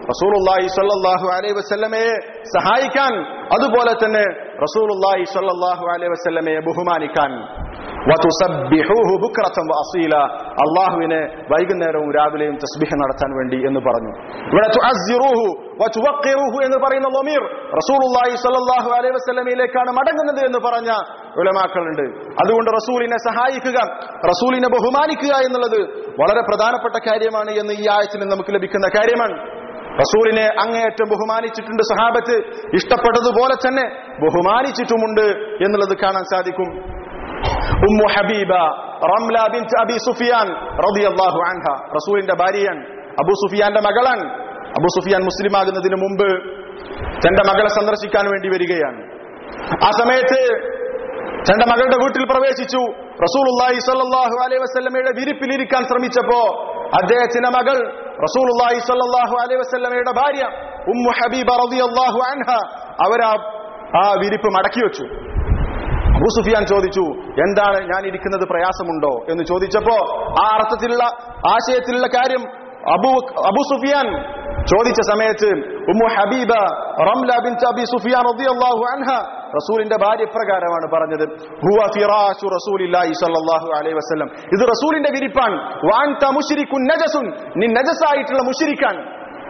റസൂലുള്ളാഹി സ്വല്ലല്ലാഹു അലൈഹി വസല്ലമയെ സഹായിക്കാൻ, അതുപോലെ തന്നെ റസൂലുള്ളാഹി സ്വല്ലല്ലാഹു അലൈഹി വസല്ലമയെ ബഹുമാനിക്കാൻ. വതുസബ്ബിഹൂഹു ബുക്റതൻ വഅസീല, അല്ലാഹുവിനെ വൈകുന്നേരവും രാവിലെയും തസ്ബീഹ് നടത്താൻ വേണ്ടി എന്ന് പറഞ്ഞു. ഇവിടെ തുഅസ്സിറൂഹു വതുവഖിറൂഹു എന്ന് പറയുന്ന ളമീർ റസൂലുള്ളാഹി സ്വല്ലല്ലാഹു അലൈഹി വസല്ലമയിലേക്കാണ് മടങ്ങുന്നത് എന്ന് പറഞ്ഞ ഉലമാക്കളുണ്ട്. അതുകൊണ്ട് റസൂലിനെ സഹായിക്കുക, റസൂലിനെ ബഹുമാനിക്കുക എന്നുള്ളത് വളരെ പ്രധാനപ്പെട്ട കാര്യമാണ് എന്ന് ഈ ആയത്തിൽ നമുക്ക് ലഭിക്കുന്ന കാര്യമാണ്. റസൂലിനെ അങ്ങേയറ്റം ബഹുമാനിച്ചിട്ടുണ്ട് സഹാബത്ത്, ഇഷ്ടപ്പെട്ടതുപോലെ തന്നെ ബഹുമാനിച്ചിട്ടുമുണ്ട് എന്നുള്ളത് കാണാൻ സാധിക്കും. ഉമ്മു ഹബീബ റംല ബിൻത് അബി സുഫിയാൻ റളിയല്ലാഹു അൻഹ റസൂലിന്റെ ഭാര്യയാണ്, അബൂ സുഫിയാന്റെ മകളാണ്. അബൂ സുഫിയാൻ മുസ്ലിം ആകുന്നതിന് മുമ്പ് തന്റെ മകളെ സന്ദർശിക്കാൻ വേണ്ടി വരികയാണ്. ആ സമയത്ത് തന്റെ മകളുടെ വീട്ടിൽ പ്രവേശിച്ചു. റസൂലുള്ളാഹി സ്വല്ലല്ലാഹു അലൈഹി വസല്ലമയുടെ വിരിപ്പിലിരിക്കാൻ ശ്രമിച്ചപ്പോ അദ്ദേഹത്തിന്റെ മകൾ റസൂലുള്ളാഹി സ്വല്ലല്ലാഹു അലൈഹി വസല്ലമയുടെ ഭാര്യ ഉമ്മു ഹബീബ റളിയല്ലാഹു അൻഹ അവരാ ആ വിരിപ്പ് മടക്കി വെച്ചു. അബൂ സുഫിയാൻ ചോദിച്ചു, എന്താണ്, ഞാൻ ഇരിക്കുന്നത് പ്രയാസമുണ്ടോ എന്ന് ചോദിച്ചപ്പോ ആ അർത്ഥത്തിലുള്ള ആശയത്തിലുള്ള കാര്യം അബൂ അബൂ സുഫിയാൻ ചോദിച്ച സമയത്ത് ഉമ്മു ഹബീബ റംല ബിൻത് അബി സുഫിയാൻ റളിയല്ലാഹു അൻഹ റസൂലിന്റെ ഭാര്യ പ്രകാരമാണ് പറഞ്ഞത്, ഹുവ ഫിറാശു റസൂലില്ലാഹി സ്വല്ലല്ലാഹു അലൈഹി വസല്ലം, ഇത് റസൂലിന്റെ വിരിപ്പാണ്. വഅൻത മുശ്രികുൻ നജസുൻ, നീ നജസായിട്ടുള്ള മുശ്രിക്കാണ്.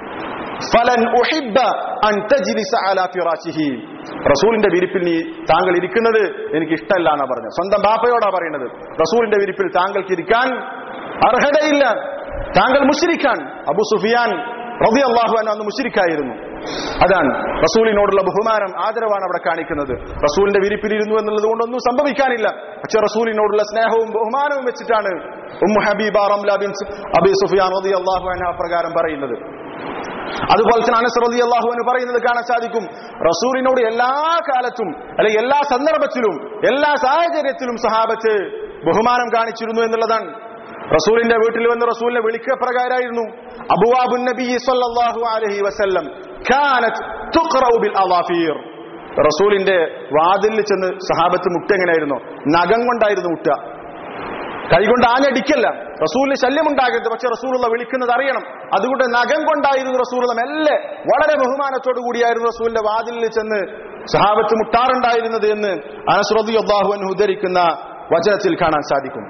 ഫലൻ ഉഹിബ്ബ അൻ തജ്ലിസ അലാ ഫിറാശിഹി, റസൂലിന്റെ വിരിപ്പിൽ നീ താങ്കൾ ഇരിക്കുന്നത് എനിക്ക് ഇഷ്ടമല്ല എന്നാ പറഞ്ഞത്. സ്വന്തം ബാപ്പയോടാ പറയുന്നത്, റസൂലിന്റെ വിരിപ്പിൽ താങ്കൾക്ക് ഇരിക്കാൻ അർഹതയില്ല, താങ്കൾ മുശ്രിക്കാൻ. അബൂ സുഫിയാൻ റളിയല്ലാഹു അൻഹു അന്ന് മുശ്രിക്കായിരുന്നു. അതാണ് റസൂലിനോടുള്ള ബഹുമാനം, ആദരവാണ് അവിടെ കാണിക്കുന്നത്. റസൂലിന്റെ വിരിപ്പിലിരുന്നു എന്നുള്ളത് കൊണ്ടൊന്നും സംഭവിക്കാനില്ല, പക്ഷെ റസൂലിനോടുള്ള സ്നേഹവും ബഹുമാനവും വെച്ചിട്ടാണ് ഉമ്മു ഹബീബ റംല ബിൻത് അബി സുഫിയാൻ റളിയല്ലാഹു അൻഹ പ്രകാരം പറയുന്നത്. അതുപോലെ തന്നെ അനസ് റളിയല്ലാഹു അൻഹു പറയുന്നത് കാണാൻ സാധിക്കും, റസൂലിനോട് എല്ലാ കാലത്തും അല്ലെങ്കിൽ എല്ലാ സന്ദർഭത്തിലും എല്ലാ സാഹചര്യത്തിലും സഹാബത്ത് ബഹുമാനം കാണിച്ചിരുന്നു എന്നുള്ളതാണ്. റസൂലിന്റെ വീട്ടിൽ വന്ന് റസൂലിനെ വിളിക്കുക പ്രകാരമായിരുന്നു. അബ്വാബുൻ നബി സ്വല്ലല്ലാഹു അലൈഹി വസല്ലം കാനത് തുഖറഉ ബിൽ അളാഫീർ, റസൂലിന്റെ വാതിലിൽ ചെന്ന് സഹാബത്ത് മുട്ട എങ്ങനെയായിരുന്നു? നഖം കൊണ്ടായിരുന്നു മുട്ട, കൈകൊണ്ട് ആഞ്ഞടിക്കല്ല. റസൂലിന് ശല്യമുണ്ടാകരുത്, പക്ഷെ റസൂലുള്ള വിളിക്കുന്നത് അറിയണം. അതുകൊണ്ട് നഖം കൊണ്ടായിരുന്നു റസൂലുള്ള മെല്ലെ വളരെ ബഹുമാനത്തോടു കൂടിയായിരുന്നു റസൂലിന്റെ വാതിലിൽ ചെന്ന് സഹാബത്ത് മുട്ടാറുണ്ടായിരുന്നത് എന്ന് അനസ് റളിയല്ലാഹു അൻഹു ഉദ്ധരിക്കുന്ന വചനത്തിൽ കാണാൻ സാധിക്കും.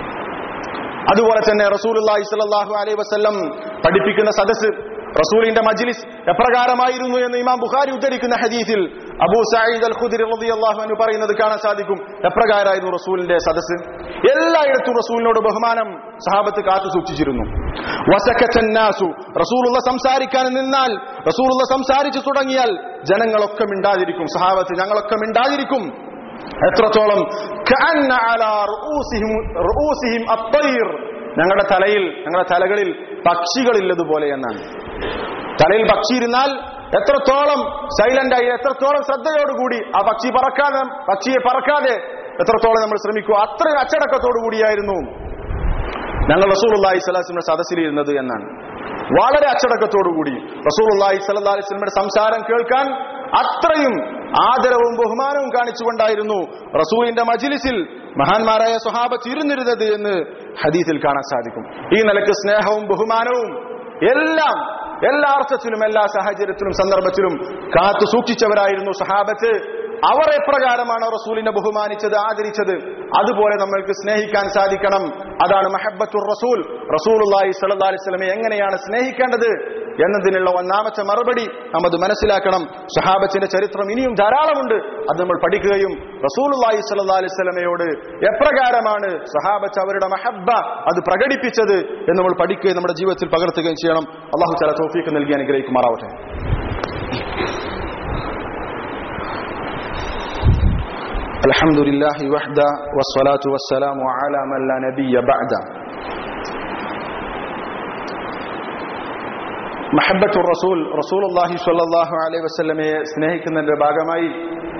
അതുപോലെ തന്നെ റസൂലുള്ളാഹി സ്വല്ലല്ലാഹു അലൈഹി വസല്ലം പഠിപ്പിക്കുന്ന സദസ്സ്, റസൂലിന്റെ മജ്ലിസ് എപ്രകാരമായിരുന്നു എന്ന് ഇമാം ബുഖാരി ഉദ്ധരിക്കുന്ന ഹദീസിൽ അബൂ സഈദ് അൽ ഖുദ്രി റളിയല്ലാഹു അൻഹു പറയുന്നത് കാണാൻ സാധിക്കും. എപ്രകാരമായിരുന്നു റസൂലിന്റെ സദസ്സ്? എല്ലായിടത്തും റസൂലിനോട് ബഹുമാനം സഹാബത്ത് കാത്തു സൂക്ഷിച്ചിരുന്നു. വസകതൻ നാസു, റസൂലുള്ള സംസാരിക്കാൻ നിന്നാൽ, റസൂലുള്ള സംസാരിച്ചു തുടങ്ങിയാൽ ജനങ്ങളൊക്കെ മിണ്ടാതിരിക്കും, സഹാബത്ത് ഞങ്ങളൊക്കെ മിണ്ടാതിരിക്കും. എത്രത്തോളം കഅന്ന അലാ റൂസിഹിം റൂസിഹിം അത്തൈർ, ഞങ്ങളുടെ തലയിൽ ഞങ്ങളുടെ തലകളിൽ പക്ഷികളില്ലതുപോലെ എന്നാണ്. തലയിൽ പക്ഷി ഇരുന്നാൽ എത്രത്തോളം സൈലന്റായി, എത്രത്തോളം ശ്രദ്ധയോടുകൂടി ആ പക്ഷി പറക്കാതെ പക്ഷിയെ പറക്കാതെ എത്രത്തോളം നമ്മൾ ശ്രമിക്കുക, അത്രയും അച്ചടക്കത്തോടു കൂടിയായിരുന്നു ഞങ്ങൾ റസൂലുള്ളാഹി സ്വല്ലല്ലാഹു അലൈഹി വസല്ലം സദസ്സിലിരുന്നത് എന്നാണ്. വളരെ അച്ചടക്കത്തോടുകൂടി റസൂലുള്ളാഹി സ്വല്ലല്ലാഹു അലൈഹി വസല്ലമയുടെ സംസാരം കേൾക്കാൻ അത്രയും ആദരവും ബഹുമാനവും കാണിച്ചുകൊണ്ടായിരുന്നു റസൂലിന്റെ മജ്ലിസിൽ മഹാന്മാരായ സ്വഹാബത്ത് ഇരുന്നിരുന്നത് എന്ന് ഹദീസിൽ കാണാൻ സാധിക്കും. ഈ നിലയ്ക്ക് സ്നേഹവും ബഹുമാനവും എല്ലാം എല്ലാ അർത്ഥത്തിലും എല്ലാ സാഹചര്യത്തിലും സന്ദർഭത്തിലും കാത്തു സൂക്ഷിച്ചവരായിരുന്നു സഹാബത്ത്. അവർ എപ്രകാരമാണ് റസൂലിനെ ബഹുമാനിച്ചത്, ആദരിച്ചത്, അതുപോലെ നമ്മൾക്ക് സ്നേഹിക്കാൻ സാധിക്കണം. അതാണ് മഹബ്ബത്തുർ റസൂൽ. റസൂലുള്ളാഹി സ്വല്ലല്ലാഹു അലൈഹി വസല്ലമയെ എങ്ങനെയാണ് സ്നേഹിക്കേണ്ടത് എന്നതിനുള്ള ഒന്നാമത്തെ മറുപടി നാം അത് മനസ്സിലാക്കണം. സഹാബത്തിന്റെ ചരിത്രം ഇനിയും ധാരാളമുണ്ട്, അത് നമ്മൾ പഠിക്കുകയും റസൂലുള്ളാഹി സ്വല്ലല്ലാഹു അലൈഹി വസല്ലമയോട് എപ്രകാരമാണ് സഹാബത്ത് അവരുടെ മഹബ്ബ അത് പ്രകടിപ്പിച്ചത് എന്ന് നമ്മൾ പഠിക്കുകയും നമ്മുടെ ജീവിതത്തിൽ പകർത്തുകയും ചെയ്യണം. അല്ലാഹു തആല തൗഫീഖ് നൽകി അനുഗ്രഹിക്കുമാറാവട്ടെ. അൽഹംദുലില്ലാഹി വഹ്ദ വസ്സലാത്തു വസ്സലാമു അലാ മൻ ലാ നബിയ്യ ബഅദ. മഹബ്ബത്തുർ റസൂൽ, റസൂലുള്ളാഹി സ്വല്ലല്ലാഹു അലൈഹി വസല്ലമയെ സ്നേഹിക്കുന്നതിന്റെ ഭാഗമായി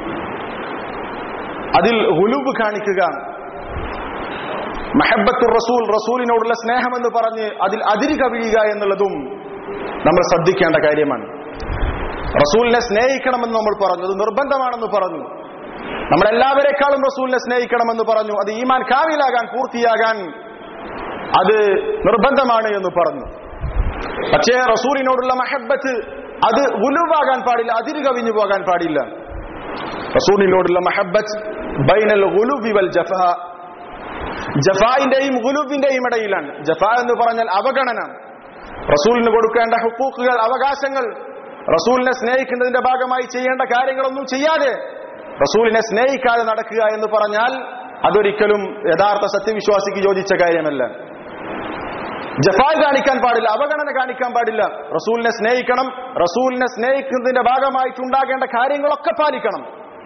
അതിൽ ഗുലൂബ് കാണിക്കുക, മഹബ്ബത്തുർ റസൂൽ, റസൂലിനോടുള്ള സ്നേഹമെന്ന് പറഞ്ഞ് അതിൽ അതിരി കവിയുക എന്നുള്ളതും നമ്മൾ ശ്രദ്ധിക്കേണ്ട കാര്യമാണ്. റസൂലിനെ സ്നേഹിക്കണമെന്ന് നമ്മൾ പറഞ്ഞു, അത് നിർബന്ധമാണെന്ന് പറഞ്ഞു. നമ്മളെല്ലാവരെക്കാളും റസൂലിനെ സ്നേഹിക്കണമെന്ന് പറഞ്ഞു, അത് ഈമാൻ കാമിലാകാൻ പൂർത്തിയാകാൻ അത് നിർബന്ധമാണ് എന്ന് പറഞ്ഞു. പക്ഷേ റസൂലിനോടുള്ള മഹബ്ബത്ത് അത് ഗുലുവാകാൻ പാടില്ല, അതിര് കവിഞ്ഞു പോകാൻ പാടില്ല. റസൂലിനോടുള്ള മഹബ്ബത്ത് ബൈനൽ ഗുലുവി വൽ ജഫാ, ജഫായിന്റെയും ഗുലുവിന്റെയും ഇടയിലാണ്. ജഫാ എന്ന് പറഞ്ഞാൽ അവഗണന, റസൂലിന് കൊടുക്കേണ്ട ഹുക്കൂക്കുകൾ, അവകാശങ്ങൾ, റസൂലിനെ സ്നേഹിക്കുന്നതിന്റെ ഭാഗമായി ചെയ്യേണ്ട കാര്യങ്ങളൊന്നും ചെയ്യാതെ റസൂലിനെ സ്നേഹിക്കാതെ നടക്കുക എന്ന് പറഞ്ഞാൽ അതൊരിക്കലും യഥാർത്ഥ സത്യവിശ്വാസിക്ക് യോജിച്ച കാര്യമല്ല. ജഫായ് കാണിക്കാൻ പാടില്ല, അവഗണന കാണിക്കാൻ പാടില്ല. റസൂലിനെ സ്നേഹിക്കണം, റസൂലിനെ സ്നേഹിക്കുന്നതിന്റെ ഭാഗമായിട്ടുണ്ടാകേണ്ട കാര്യങ്ങളൊക്കെ പാലിക്കണം.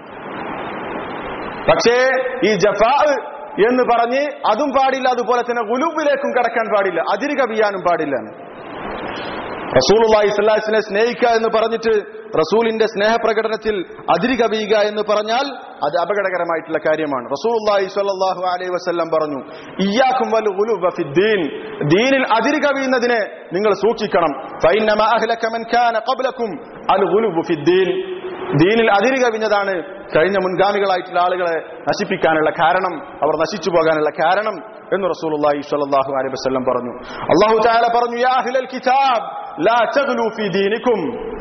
പക്ഷേ ഈ ജഫാ എന്ന് പറഞ്ഞ് അതും പാടില്ല, അതുപോലെ തന്നെ ഗുലുവിലേക്കും കടക്കാൻ പാടില്ല, അതിര് കവിയാനും പാടില്ല. റസൂലുള്ളാഹി സ്വല്ലല്ലാഹു അലൈഹി വസല്ലം സ്നേഹിക്കുക എന്ന് പറഞ്ഞിട്ട് റസൂലിന്റെ സ്നേഹപ്രകടനത്തിൽ അതിര് കവിയുക എന്ന് പറഞ്ഞാൽ അത് അപകടകരമായിട്ടുള്ള കാര്യമാണ്. റസൂലുള്ളാഹി സ്വല്ലല്ലാഹു അലൈഹി വസല്ലം പറഞ്ഞു, ഇയ്യാകും വൽ ഗുലുവ ഫിദ്ദീൻ, ദീനിൽ അതിര് കവിയുന്നതിനെ നിങ്ങൾ സൂക്ഷിക്കണം. ഫഇന്നമാ അഹ്ലക മൻ കാന ഖബ്ലകും അൽ ഗുലുവ ഫിദ്ദീൻ, ദീനിൽ അതിര് കവിഞ്ഞതാണ് കഴിഞ്ഞ മുൻഗാമികളായിട്ടുള്ള ആളുകളെ നശിപ്പിക്കാനുള്ള കാരണം, അവർ നശിച്ചു പോകാനുള്ള കാരണം എന്ന് റസൂലുള്ളാഹി സ്വല്ലല്ലാഹു അലൈഹി വസല്ലം പറഞ്ഞു. അല്ലാഹു തആല പറഞ്ഞു, യാ അഹ്ലൽ കിതാബ് ലാ തഗ്ലൂ ഫീ ദീനികും,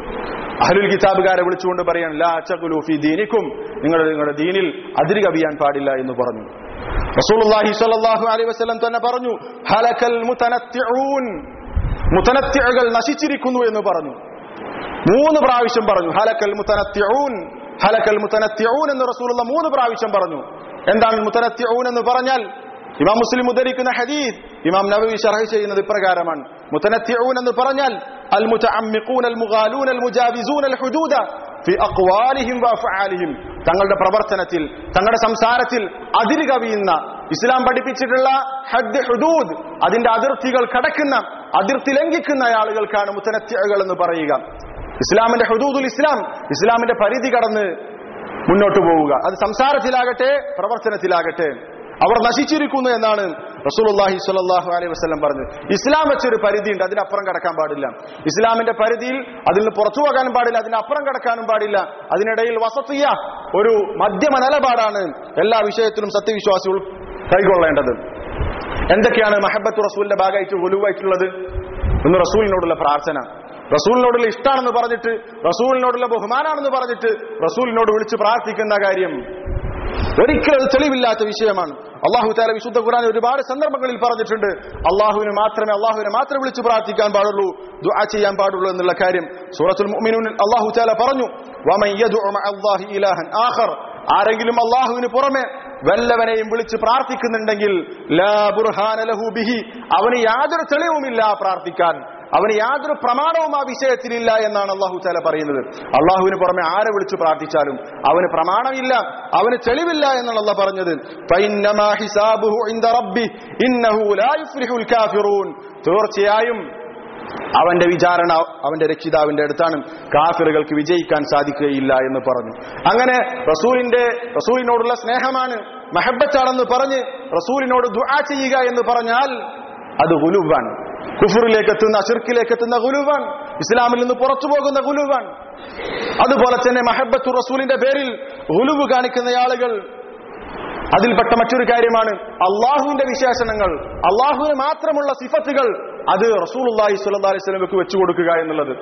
അഹ്ലുൽ കിതാബുകാരെ വിളിച്ചുകൊണ്ട് പറയാൻ, ലാ തഗ്ലൂ ഫീ ദീനികും, നിങ്ങൾ നിങ്ങളുടെ ദീനിൽ അതിര് കവിയാൻ പാടില്ല എന്ന് പറഞ്ഞു. റസൂലുള്ളാഹി സ്വല്ലല്ലാഹു അലൈഹി വസല്ലം തന്നെ പറഞ്ഞു, ഹലകൽ മുതനത്തിഊൻ, മുതനത്തിഉകൾ നശിച്ചിരിക്കുന്നു എന്ന് പറഞ്ഞു. മൂന്ന് പ്രാവശ്യം പറഞ്ഞു ഹലകൽ മുതനത്തിഊൻ, ഹലകൽ മുതനത്തിഊൻ എന്ന് റസൂലുള്ളാഹി മൂന്ന് പ്രാവശ്യം പറഞ്ഞു. എന്താണ് മുതനത്തിഊൻ എന്ന് പറഞ്ഞാൽ? ഇമാം മുസ്ലിം ഉദ്ധരിക്കുന്ന ഹദീസ് ഇമാം നബവി ശർഹ് ചെയ്യുന്നത് ഇപ്രകാരമാണ്. മുതനത്തിഊൻ എന്ന് പറഞ്ഞാൽ അൽ മുതഅമ്മിഖൂൻ അൽ മുഗാലൂൻ അൽ മുജാവിസൂൻ അൽ ഹുദൂദ ഫി അഖ്വാലിഹിം വഅഫ്ആലിഹിം, തങ്ങളുടെ പ്രവർത്തനത്തിൽ തങ്ങളുടെ സംസാരത്തിൽ അതിര് കവിയുന്ന, ഇസ്ലാം പഠിപ്പിച്ചിട്ടുള്ള ഹദ് ഹുദൂദ്, അതിന്റെ അതിർത്തികൾ കടക്കുന്ന, അതിർത്തി ലംഘിക്കുന്ന ആളുകൾക്കാണ് മുതനത്തിഉകൾ എന്ന് പറയുക. ഇസ്ലാമിന്റെ ഹുദൂദുൽ ഇസ്ലാം, ഇസ്ലാമിന്റെ പരിധി കടന്ന് മുന്നോട്ട് പോവുക, അത് സംസാരത്തിലാകട്ടെ പ്രവർത്തനത്തിലാകട്ടെ, അവർ നശിച്ചിരിക്കുന്നു എന്നാണ് റസൂലുള്ളാഹി സ്വല്ലല്ലാഹു അലൈഹി വസല്ലം പറഞ്ഞത്. ഇസ്ലാം വെച്ചൊരു പരിധിയുണ്ട്, അതിനപ്പുറം കടക്കാൻ പാടില്ല. ഇസ്ലാമിന്റെ പരിധിയിൽ അതിൽ നിന്ന് പുറത്തു പോകാനും പാടില്ല, അതിനപ്പുറം കടക്കാനും പാടില്ല. അതിനിടയിൽ വസത്തിയ ഒരു മധ്യമ നിലപാടാണ് എല്ലാ വിഷയത്തിലും സത്യവിശ്വാസികൾ കൈക്കൊള്ളേണ്ടത്. എന്തൊക്കെയാണ് മഹബ്ബത്ത് റസൂലിന്റെ ഭാഗമായിട്ട് ഗുലുവായിട്ടുള്ളത്? ഒന്ന് റസൂലിനോടുള്ള പ്രാർത്ഥന, റസൂലിനോടുള്ള ഇഷ്ടാണെന്ന് പറഞ്ഞിട്ട്, റസൂലിനോടുള്ള ബഹുമാനാണെന്ന് പറഞ്ഞിട്ട് റസൂലിനോട് വിളിച്ച് പ്രാർത്ഥിക്കുന്ന കാര്യം ഒരിക്കലും അത് തെളിവില്ലാത്ത വിഷയമാണ്. അല്ലാഹു തആല വിശുദ്ധ ഖുർആനിൽ ഒരുപാട് സന്ദർഭങ്ങളിൽ പറഞ്ഞിട്ടുണ്ട്, അല്ലാഹുവിനെ മാത്രമേ അല്ലാഹുവിനെ മാത്രമേ വിളിച്ച് പ്രാർത്ഥിക്കാൻ പാടുള്ളൂ, ദുആ ചെയ്യാൻ പാടുള്ളൂ എന്നുള്ള കാര്യം. സൂറത്തുൽ മുഅ്മിനൂനിൽ അല്ലാഹു തആല പറഞ്ഞു, വമൻ യദ്ഉ മഅല്ലാഹി ഇലാഹൻ ആഖർ, ആരെങ്കിലും അല്ലാഹുവിന് പുറമെ വല്ലവനെയും വിളിച്ച് പ്രാർത്ഥിക്കുന്നുണ്ടെങ്കിൽ ലാ ബുർഹാന ലഹു ബിഹി, അവന് യാതൊരു തെളിവുമില്ല പ്രാർത്ഥിക്കാൻ, അവന് യാതൊരു പ്രമാണവും ആ വിഷയത്തിലില്ല എന്നാണ് അല്ലാഹു തആല പറയുന്നത്. അല്ലാഹുവിന് പുറമെ ആരെ വിളിച്ചു പ്രാർത്ഥിച്ചാലും അവന് പ്രമാണമില്ല, അവന് തെളിവില്ല എന്നാണ് അല്ലാഹു പറഞ്ഞത്. ഫഇന്നമാ ഹിസാബുഹു ഇൻദ റബ്ബി ഇന്നഹു ലാ യുഫ്ലിഹുൽ കാഫിറൂൻ, തീർച്ചയായും അവന്റെ വിചാരണ അവന്റെ രക്ഷിതാവിന്റെ അടുത്താണ്, കാഫിറുകൾക്ക് വിജയിക്കാൻ സാധിക്കുകയില്ല എന്ന് പറഞ്ഞു. അങ്ങനെ റസൂലിന്റെ റസൂലിനോടുള്ള സ്നേഹമാണ് മഹബ്ബത്താണെന്ന് പറഞ്ഞ് റസൂലിനോട് ദുആ ചെയ്യുക എന്ന് പറഞ്ഞാൽ അത് ഗുലുവാണ്, കുഫറിലേക്ക് എത്തുന്ന, ശിർക്കിലേക്ക് എത്തുന്ന ഗുലുവാൻ, ഇസ്ലാമിൽ നിന്ന് പുറത്തു പോകുന്ന ഗുലുവാൻ. അതുപോലെ തന്നെ മഹബ്ബത്തു റസൂലിന്റെ പേരിൽ ഗുലുവ് കാണിക്കുന്ന ആളുകൾ, അതിൽപ്പെട്ട മറ്റൊരു കാര്യമാണ് അള്ളാഹുവിന്റെ വിശേഷണങ്ങൾ, അള്ളാഹുവിന് മാത്രമുള്ള സിഫത്തുകൾ അത് റസൂലുള്ളാഹി സ്വല്ലല്ലാഹു അലൈഹി വസല്ലമക്ക് വെച്ചു കൊടുക്കുക എന്നുള്ളത്.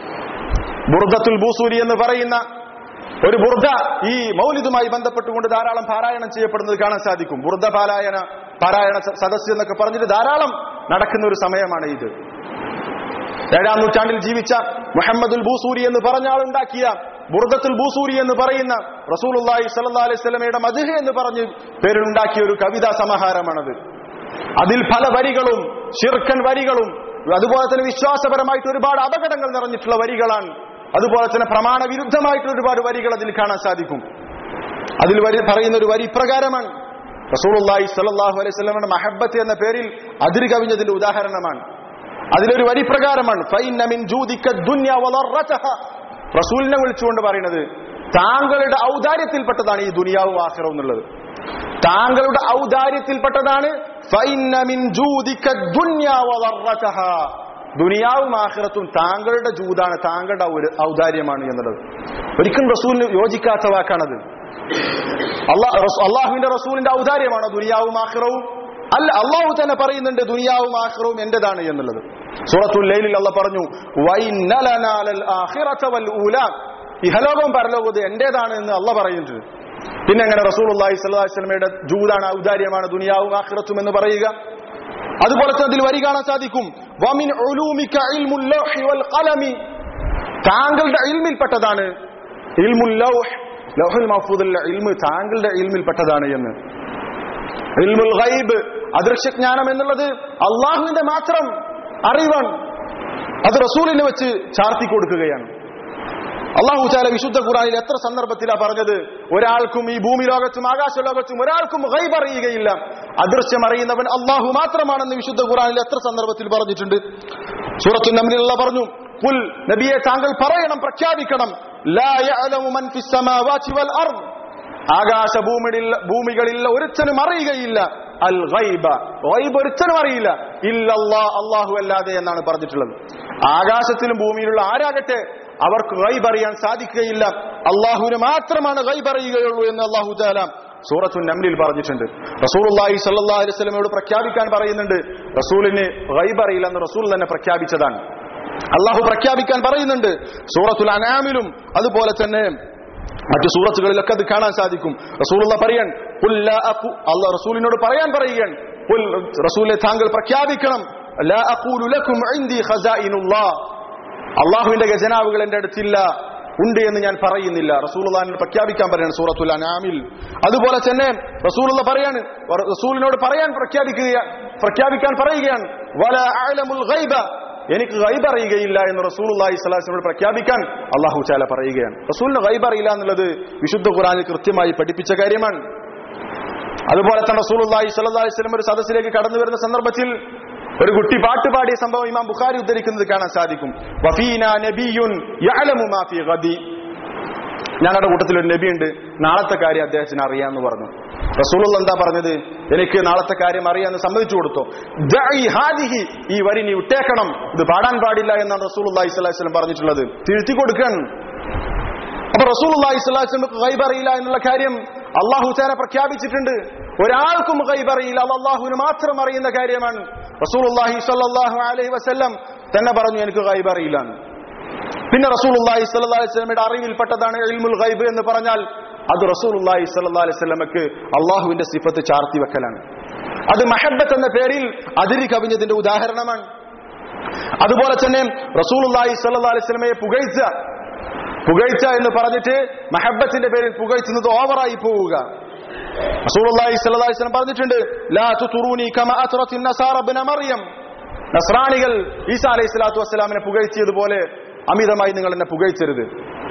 ബുർദത്തുൽ ബൂസൂരി എന്ന് പറയുന്ന ഒരു ബുർദ ഈ മൗലിദുമായി ബന്ധപ്പെട്ടുകൊണ്ട് ധാരാളം പാരായണം ചെയ്യപ്പെടുന്നത് കാണാൻ സാധിക്കും. ബുർദ പാരായണ പാരായണ സദസ്സ് എന്നൊക്കെ പറഞ്ഞിട്ട് ധാരാളം നടക്കുന്ന ഒരു സമയമാണ് ഇത്. ഏഴാം നൂറ്റാണ്ടിൽ ജീവിച്ച മുഹമ്മദുൽ ബൂസൂരി എന്ന് പറഞ്ഞ ആളുണ്ടാക്കിയ ബുർദത്തുൽ ബൂസൂരി എന്ന് പറയുന്ന റസൂലുള്ളാഹി സ്വല്ലല്ലാഹു അലൈഹി വസല്ലമയുടെ മദ്ഹ് എന്ന് പറഞ്ഞ് പേരിലുണ്ടാക്കിയ ഒരു കവിതാ സമാഹാരമാണത്. അതിൽ പല വരികളും ശിർക്കൻ വരികളും, അതുപോലെ തന്നെ വിശ്വാസപരമായിട്ട് ഒരുപാട് അപകടങ്ങൾ നിറഞ്ഞിട്ടുള്ള വരികളാണ്. അതുപോലെ തന്നെ പ്രമാണ വിരുദ്ധമായിട്ടുള്ള ഒരുപാട് വരികൾ അതിൽ കാണാൻ സാധിക്കും. അതിൽ വരി പറയുന്ന ഒരു വരി പ്രകാരമാണ്, റസൂലുള്ളാഹി സ്വല്ലല്ലാഹു അലൈഹി വസല്ലമയുടെ മഹബ്ബത്ത് എന്ന പേരിൽ അതിര് കവിഞ്ഞതിന്റെ ഉദാഹരണമാണ്. അതിലൊരു വരി പ്രകാരമാണ്, ഫഇന്ന മിൻ ജൂദിക ദുനിയ വദറതഹ, റസൂലിനെ വിളിച്ചുകൊണ്ട് പറയുന്നത് താങ്കളുടെ ഔദാര്യത്തിൽപ്പെട്ടതാണ് ഈ ദുനിയാവും ആഖിറവും എന്നുള്ളത്. താങ്കളുടെ ഔദാര്യത്തിൽപ്പെട്ടതാണ് ഫഇന്ന മിൻ ജൂദിക ദുനിയ വദറതഹ, ദുനിയാവും ആഖിറത്തും താങ്കളുടെ ജൂദാണ്, താങ്കളുടെ ഔദാര്യമാണ് എന്നുള്ളത്. ഒരിക്കലും റസൂലിന് യോജിക്കാത്ത വാക്കാണത്. അള്ളാഹുവിന്റെ റസൂലിന്റെ ഔദാര്യമാണോ ദുനിയാവും ആഖിറവും? അല്ല, അള്ളാഹു തന്നെ പറയുന്നുണ്ട് ദുനിയാവും ആഖിറവും എന്റേതാണ് എന്നുള്ളത്. സൂറത്തുൽ ലൈലിൽ അല്ലാഹ് പറഞ്ഞു വഇന്ന ലനാ ലൽ ആഖിറത വൽ ഊലാ, ഇഹലോകവും പരലോകവും എന്റേതാണ് എന്ന് അല്ലാഹ് പറയുന്നുണ്ട്. പിന്നെ എങ്ങനെ റസൂലുള്ളാഹി സ്വല്ലല്ലാഹു അലൈഹി വസല്ലമയുടെ ജൂദാണ്, ഔദാര്യമാണ് ദുനിയാവും ആഖിറത്തും എന്ന് പറയുക? അതുപോലെ തന്നെ അതിൽ വരി കാണാൻ സാധിക്കും വമിൻ ഉലൂമിക ഇൽമുൽ ലൗഹി വൽ ഖലമി, താങ്കളുടെ ഇൽമിൽപ്പെട്ടതാണ് ഇൽമുൽ ലൗഹ്, ലൗഹുൽ മഹ്ഫൂദിലെ ഇൽമ് താങ്കളുടെ ഇൽമിൽപ്പെട്ടതാണ് എന്ന്. ഇൽമുൽ ഗൈബ്, അദൃശ്യജ്ഞാനം എന്നുള്ളത് അള്ളാഹുവിന്റെ മാത്രം അറിവാണ്. അത് റസൂലിനെ വെച്ച് ചാർത്തി കൊടുക്കുകയാണ്. അല്ലാഹു തആല വിശുദ്ധ ഖുർആനിൽ എത്ര സന്ദർഭത്തിലാണ് പറഞ്ഞത് ഒരാൾക്കും ഈ ഭൂമി ലോകത്തും ആകാശ ലോകത്തും ഒരാൾക്കും ഗൈബ് അറിയുകയില്ല, അദൃശ്യം അറിയുന്നവൻ അല്ലാഹു മാത്രമാണെന്ന് വിശുദ്ധ ഖുർആനിൽ എത്ര സന്ദർഭത്തിൽ പറഞ്ഞിട്ടുണ്ട്. സൂറത്തുൻ നംലിൽ അല്ലാഹു പറഞ്ഞു ഖുൽ, നബിയെ താങ്കൾ പറയണം, പ്രഖ്യാപിക്കണം, ലാ യഅലമു മൻ ഫിസ് സമാവാതി വൽ അർദ്, ആകാശ ഭൂമികളിൽ ഭൂമികളിൽ ഒരുത്തനും അറിയുകയില്ല അൽ ഗൈബ, ഗൈബ് ഒരുത്തനും അറിയില്ല ഇല്ലല്ലാഹ്, അല്ലാഹു അല്ലാതെ എന്നാണ് പറഞ്ഞിട്ടുള്ളത്. ആകാശത്തിലും ഭൂമിയിലുള്ള ആരാകട്ടെ അവർക്ക് ഗൈബ് അറിയാൻ സാധിക്കുകയില്ല, അല്ലാഹുവിന് മാത്രമാണ് ഗൈബ് അറിയുകയുള്ളൂ എന്ന് അല്ലാഹു തആല സൂറത്തുൻ നംലിൽ പറഞ്ഞിട്ടുണ്ട്. റസൂലുള്ളാഹി സ്വല്ലല്ലാഹു അലൈഹി വസല്ലമയോട് പ്രഖ്യാപിക്കാൻ പറയുന്നുണ്ട്, റസൂലിന് ഗൈബ് അറിയില്ല എന്ന് റസൂൽ തന്നെ പ്രഖ്യാപിച്ചതാണ്. അല്ലാഹു പ്രഖ്യാപിക്കാൻ പറയുന്നുണ്ട് സൂറത്തുൽ അൻആമിലും അതുപോലെ തന്നെ മറ്റു സൂറത്തുകളിലൊക്കെ അത് കാണാൻ സാധിക്കും. റസൂലുള്ള പറയാൻ അല്ലാഹു റസൂലിനോട് പറയാൻ പറയുകയാണ്, ഖുൽ, റസൂലേ താങ്കൾ പ്രഖ്യാപിക്കണം, ലാ അഖൂലു ലക്കും ഇൻദി ഖസാഇനുല്ലാഹ്, അള്ളാഹുവിന്റെ ഖജനാവുകൾ എന്റെ അടുത്തില്ല, ഉണ്ട് എന്ന് ഞാൻ പറയുന്നില്ല. റസൂലുള്ളാഹിനോട് പ്രഖ്യാപിക്കാൻ പറയാണ് സൂറത്തുൽ അൻആമിൽ. അതുപോലെ തന്നെ റസൂലുള്ള പറയാണ്, റസൂലിനോട് പറയാൻ പ്രഖ്യാപിക്കുക പ്രഖ്യാപിക്കാൻ പറയുകയാണ്, വലാ അഅലമുൽ ഗൈബ, എനിക്ക് ഗൈബ് അറിയുകയില്ല എന്ന് റസൂലുള്ളാഹി സ്വല്ലല്ലാഹു അലൈഹി വസല്ലം പ്രഖ്യാപിക്കാൻ അല്ലാഹു തആല പറയുകയാണ്. റസൂലിന് ഗൈബ് അറിയില്ല എന്നുള്ളത് വിശുദ്ധ ഖുർആനിൽ കൃത്യമായി പഠിപ്പിച്ച കാര്യമാണ്. അതുപോലെ തന്നെ റസൂലുള്ളാഹി സ്വല്ലല്ലാഹു അലൈഹി വസല്ലം ഒരു സദസ്സിലേക്ക് കടന്നു വരുന്ന സന്ദർഭത്തിൽ ഒരു കുട്ടി പാട്ട് പാടിയ സംഭവം ഇമാം ബുഖാരി ഉദ്ധരിക്കുന്നത് കാണാൻ സാധിക്കും. വഫീനാ നബിയ്യുൻ യഅലമു മാ ഫീ ഗദി, ഞങ്ങളുടെ കൂട്ടത്തിൽ ഒരു നബിയുണ്ട്, നാളത്തെ കാര്യം അദ്ദേഹത്തിന് അറിയാമെന്ന് പറഞ്ഞു. റസൂലുള്ള എന്താ പറഞ്ഞത്? എനിക്ക് നാളത്തെ കാര്യം അറിയാമെന്ന് സമ്മതിച്ചു കൊടുത്തു. ദഇ ഹാദിഹി, ഈ വരി നീ വിട്ടേക്കണം, ഇത് പാടാൻ പാടില്ല എന്നാണ് റസൂലുള്ളാഹി സ്വല്ലല്ലാഹു അലൈഹി വസല്ലം പറഞ്ഞിട്ടുള്ളത്. തിരുത്തി കൊടുക്കാൻ. അപ്പൊ റസൂലുള്ളാഹി സ്വല്ലല്ലാഹു അലൈഹി വസല്ലം ഗൈബ് അറിയില്ല എന്നുള്ള കാര്യം അല്ലാഹു തആല പ്രഖ്യാപിച്ചിട്ടുണ്ട്. ഒരാൾക്കും ഗൈബ് അറിയില്ല, അത് അല്ലാഹുവിന് മാത്രം അറിയുന്ന കാര്യമാണ്. റസൂലുള്ളാഹി സ്വല്ലല്ലാഹു അലൈഹി വസല്ലം തന്നെ പറഞ്ഞു എനിക്ക് ഗൈബ് അറിയില്ല. പിന്നെ റസൂലുള്ളാഹി സ്വല്ലല്ലാഹു അലൈഹി വസല്ലമയുടെ അറിവിൽപ്പെട്ടതാണ് ഇൽമുൽ ഗൈബ് എന്ന് പറഞ്ഞാൽ അത് റസൂലുള്ളാഹി സ്വല്ലല്ലാഹു അലൈഹി വസല്ലമക്ക് അല്ലാഹുവിന്റെ സിഫത്ത് ചാർത്തി വെക്കലാണ്. അത് മഹബ്ബത്ത് എന്ന പേരിൽ അതിരി കവിഞ്ഞതിന്റെ ഉദാഹരണമാണ്. അതുപോലെ തന്നെ റസൂലുള്ളാഹി സ്വല്ലല്ലാഹു അലൈഹി വസല്ലമയെ പുകഴ്ച പുകഴ്ച എന്ന് പറഞ്ഞിട്ട് മഹബ്ബത്തിന്റെ പേരിൽ പുകഴ്ത്തുന്നത് ഓവറായി പോവുക. റസൂലുള്ളാഹി സ്വല്ലല്ലാഹു അലൈഹി വസല്ലം പറഞ്ഞിട്ടുണ്ട്, ലാ തുതുറൂനി കമാ അത്റത്തിൻ നസാറ ഇബ്ന മറിയം, നസ്രാനികൾ ഈസാ അലൈഹിസ്സലാത്തു വസ്സലാമിനെ പുകഴ്ത്തിയതുപോലെ അമിതമായി നിങ്ങൾ എന്നെ പുകഴ്ത്തരുത്.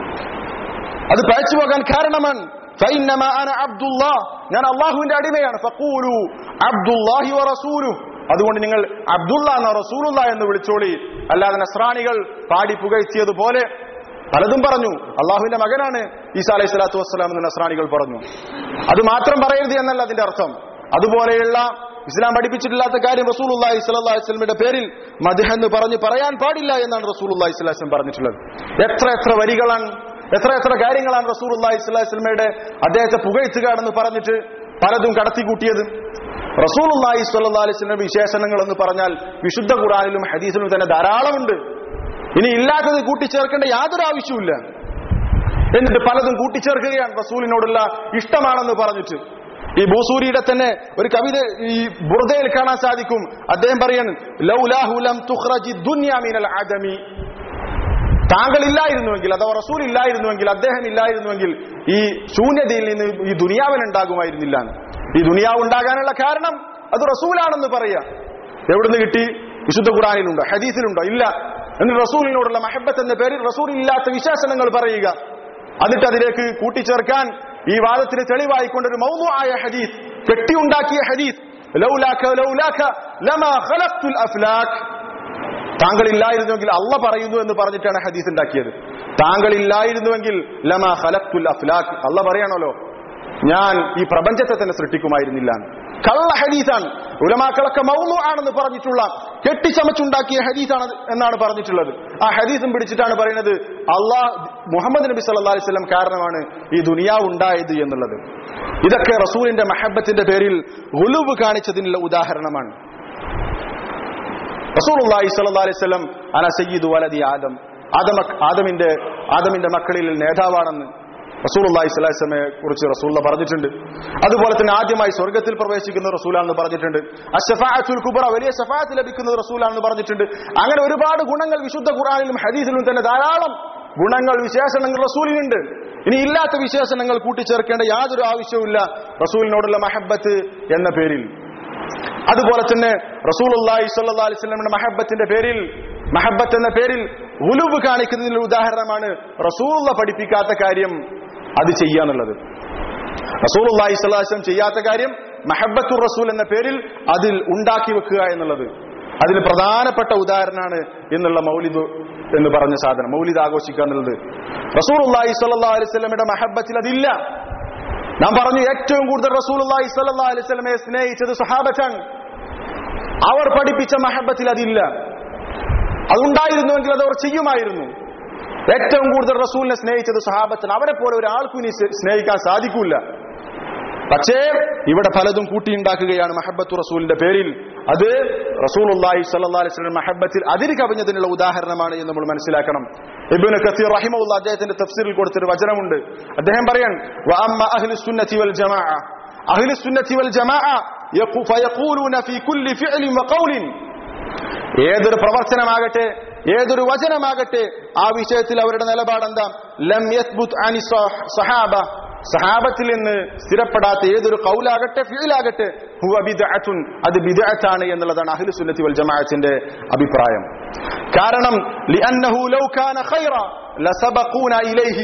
അത് പഴച്ചു പോകാൻ കാരണമാണ് ഫഇന്നമാ അന അബ്ദുല്ലാഹ്, ഞാൻ അല്ലാഹുവിന്റെ അടിമയാണ്. ഫഖൂലു അബ്ദുല്ലാഹി വറസൂലുഹു, അതുകൊണ്ട് നിങ്ങൾ അബ്ദുല്ലാഹ് എന്ന റസൂലുള്ളാഹ് എന്ന് വിളിച്ചോളി. അല്ലാതെ നസ്രാനികൾ പാടി പുകഴ്ത്തിയതുപോലെ പലതും പറഞ്ഞു. അള്ളാഹുവിന്റെ മകനാണ് ഈസാ അലൈഹി സ്വലാത്തു വസ്സലാം എന്ന് നസ്രാനികൾ പറഞ്ഞു. അത് മാത്രം പറയരുത് എന്നല്ല അതിന്റെ അർത്ഥം. അതുപോലെയുള്ള ഇസ്ലാം പഠിപ്പിച്ചിട്ടില്ലാത്ത കാര്യം റസൂലുള്ളാഹി സ്വല്ലല്ലാഹു അലൈഹി വസല്ലമയുടെ പേരിൽ മദ്ഹ് എന്ന് പറഞ്ഞ് പറയാൻ പാടില്ല എന്നാണ് റസൂലുള്ളാഹി സ്വല്ലല്ലാഹു അലൈഹി വസല്ലം പറഞ്ഞിട്ടുള്ളത്. എത്ര എത്ര വരികളാണ്, എത്ര എത്ര കാര്യങ്ങളാണ് റസൂലുള്ളാഹി സ്വല്ലല്ലാഹു അലൈഹി വസല്ലമയുടെ അദ്ദേഹത്തെ പുകഴ്ത്തുകയാണെന്ന് പറഞ്ഞിട്ട് പലതും കടത്തിക്കൂട്ടിയത്. റസൂലുള്ളാഹി സ്വല്ലല്ലാഹു അലൈഹി വസല്ലമയുടെ വിശേഷണങ്ങൾ എന്ന് പറഞ്ഞാൽ വിശുദ്ധ ഖുർആനിലും ഹദീസിലും തന്നെ ധാരാളമുണ്ട്. ഇനി ഇല്ലാത്തത് കൂട്ടിച്ചേർക്കേണ്ട യാതൊരു ആവശ്യവുമില്ല. എന്നിട്ട് പലതും കൂട്ടിച്ചേർക്കുകയാണ് റസൂലിനോടുള്ള ഇഷ്ടമാണെന്ന് പറഞ്ഞിട്ട്. ഈ ബൂസൂരിയുടെ തന്നെ ഒരു കവിത ഈ ബുർദയിൽ കാണാൻ സാധിക്കും. അദ്ദേഹം പറയാണ്, ലൗലാഹു ലം തുഖ്റജി ദുനിയ മിനൽ അദമി, താങ്കൾ ഇല്ലായിരുന്നുവെങ്കിൽ അഥവാ റസൂൽ ഇല്ലായിരുന്നുവെങ്കിൽ, അദ്ദേഹം ഇല്ലായിരുന്നുവെങ്കിൽ ഈ ശൂന്യതയിൽ നിന്ന് ഈ ദുനിയാവിന് ഉണ്ടാകുമായിരുന്നില്ല. ഈ ദുനിയാവ് ഉണ്ടാകാനുള്ള കാരണം അത് റസൂലാണെന്ന് പറയാ. എവിടുന്ന് കിട്ടി? വിശുദ്ധ ഖുർആനിലുണ്ടോ? ഹദീസിലുണ്ടോ? ഇല്ല. എന്നിട്ട് റസൂലിനോടുള്ള മഹബ്ബത്ത് എന്ന പേരിൽ റസൂൽ ഇല്ലാത്ത വിശേഷണങ്ങൾ പറയുക. എന്നിട്ട് അതിലേക്ക് കൂട്ടിച്ചേർക്കാൻ ഈ വാദത്തിന് തെളിവായിക്കൊണ്ടൊരു മൗദൂആയ ഹദീസ്, കെട്ടിയുണ്ടാക്കിയ ഹദീസ്, ലൗലാക ലൗലാക ലമാ ഖലഖ്തുൽ അഫ്ലാക്, താങ്കൾ ഇല്ലായിരുന്നുവെങ്കിൽ അള്ള പറയുന്നു എന്ന് പറഞ്ഞിട്ടാണ് ഹദീസ് ഉണ്ടാക്കിയത്. താങ്കൾ ഇല്ലായിരുന്നുവെങ്കിൽ ലമാ ഖലഖ്തുൽ അഫ്ലാക്, അള്ള പറയാണല്ലോ ഞാൻ ഈ പ്രപഞ്ചത്തെ തന്നെ സൃഷ്ടിക്കുമായിരുന്നില്ല. കള്ള ഹദീസാണ്. ഉലമാക്കളൊക്കെ മൗദൂ ആണെന്ന് പറഞ്ഞിട്ടുള്ള കെട്ടിച്ചമച്ചുണ്ടാക്കിയ ഹദീസാണ് എന്നാണ് പറഞ്ഞിട്ടുള്ളത്. ആ ഹദീസും പിടിച്ചിട്ടാണ് പറയുന്നത് അള്ളാഹ് മുഹമ്മദ് നബി സല്ലല്ലാഹു അലൈഹി വസല്ലം കാരണമാണ് ഈ ദുനിയാവ് ഉണ്ടായത് എന്നുള്ളത്. ഇതൊക്കെ റസൂലിന്റെ മഹബ്ബത്തിന്റെ പേരിൽ ഗുലുവ് കാണിച്ചതിനുള്ള ഉദാഹരണമാണ്. റസൂലുള്ളാഹി സ്വല്ലല്ലാഹു അലൈഹി വസല്ലം അന സയ്യിദു വലദി ആദം, ആദമ ആദമിന്റെ ആദമിന്റെ മക്കളിൽ നേതാവാണെന്ന് റസൂലുള്ളാഹി സ്വല്ലല്ലാഹു അലൈഹി വസല്ലമയെ കുറിച്ച് റസൂലുള്ളാഹി പറഞ്ഞിട്ടുണ്ട്. അതുപോലെ തന്നെ ആദ്യമായി സ്വർഗ്ഗത്തിൽ പ്രവേശിക്കുന്ന റസൂലാണെന്ന് പറഞ്ഞിട്ടുണ്ട്. അശ്ശഫാഅത്തുൽ കുബ്ര, വലിയ ശഫാഅത്ത് ലഭിക്കുന്നത് റസൂലാണെന്ന് പറഞ്ഞിട്ടുണ്ട്. അങ്ങനെ ഒരുപാട് ഗുണങ്ങൾ വിശുദ്ധ ഖുർആനിലും ഹദീസിലും തന്നെ ധാരാളം ഗുണങ്ങൾ, വിശേഷണങ്ങൾ റസൂലിനുണ്ട്. ഇനി ഇല്ലാത്ത വിശേഷണങ്ങൾ കൂട്ടിച്ചേർക്കേണ്ട യാതൊരു ആവശ്യവുമില്ല റസൂലിനോടുള്ള മഹബ്ബത്ത് എന്ന പേരിൽ. അതുപോലെ തന്നെ റസൂലുള്ളാഹി സ്വല്ലല്ലാഹു അലൈഹി വസല്ലമയുടെ മഹബ്ബത്തിന്റെ പേരിൽ, മഹബ്ബത്ത് എന്ന പേരിൽ ഉലുവ് കാണിക്കുന്നതിനുള്ള ഉദാഹരണമാണ് റസൂലുള്ളാഹി പഠിപ്പിക്കാത്ത കാര്യം അത് ചെയ്യാന്നുള്ളത്. റസൂലുള്ളാഹി സ്വല്ലല്ലാഹു അലൈഹി വസല്ലം ചെയ്യാത്ത കാര്യം മഹബ്ബത്തുർ റസൂൽ എന്ന പേരിൽ അതിൽ ഉണ്ടാക്കി വെക്കുക എന്നുള്ളത്. അതിൽ പ്രധാനപ്പെട്ട ഉദാഹരണമാണ് എന്നുള്ള മൗലിദ് എന്ന് പറഞ്ഞ സാധനം, മൗലിദ് ആഘോഷിക്കുക എന്നുള്ളത്. റസൂലുള്ളാഹി സ്വല്ലല്ലാഹു അലൈഹി വസല്ലമയുടെ മഹബ്ബത്തിൽ അതില്ല. നാം പറഞ്ഞു ഏറ്റവും കൂടുതൽ റസൂലുള്ളാഹി സ്വല്ലല്ലാഹു അലൈഹി വസല്ലമയെ സ്നേഹിച്ചത് സ്വഹാബത്താണ്. അവർ പഠിപ്പിച്ച മഹബ്ബത്തിൽ അതില്ല. അതുണ്ടായിരുന്നുവെങ്കിൽ അത് അവർ ചെയ്യുമായിരുന്നു. ഏറ്റവും കൂടുതൽ റസൂലിനെ സ്നേഹിച്ചത് സ്വഹാബത്താണ്. അവരെ പോലെ ഒരാൾക്കും ഇനി സ്നേഹിക്കാൻ സാധിക്കൂല. പക്ഷേ ഇവിടെ പലതും കൂട്ടിയുണ്ടാക്കുകയാണ് മഹബ്ബത്തു റസൂലിന്റെ പേരിൽ. അത് റസൂലുള്ളാഹി സ്വല്ലല്ലാഹു അലൈഹി വസല്ലം മഹബ്ബത്തിൽ അതിര് കവിഞ്ഞതിനുള്ള ഉദാഹരണമാണ് എന്ന് നമ്മൾ മനസ്സിലാക്കണം. ഇബ്നു കസീർ റഹിമഹുല്ലാഹ് അദ്ദേഹത്തിന്റെ തഫ്സീറിൽ കൊടുത്തൊരു വചനമുണ്ട്. അദ്ദേഹം പറയാൻ വഅമ്മ അഹ്ലുസ് സുന്നത്തി വൽ ജമാഅ, അഹ്ലുസ് സുന്നത്തി വൽ ജമാഅ ഫയഖൂലൂന ഫീ കുല്ലി ഫിഅലിൻ വഖൗലിൻ, ഏതൊരു പ്രവർത്തനമാകട്ടെ ഏതൊരു വചനമാകട്ടെ ആ വിഷയത്തിൽ അവരുടെ നിലപാടെന്താ? ലം യസ്ബുത് അനി സഹാബ, സഹാബത്തിൽ നിന്ന് സ്ഥിരപ്പെടാത്ത ഏതൊരു ഖൗലാകട്ടെ ഫിഅലാകട്ടെ ഹുവ ബിദ്അത്തുൻ, അത് ബിദ്അത്താണ് എന്നുള്ളതാണ് അഹ്ലുസ് സുന്നത്തി വൽ ജമാഅത്തിന്റെ അഭിപ്രായം. കാരണം ലിഅന്നഹു ലൗ കാന ഖൈറ ലസബഖൂന ഇലൈഹി,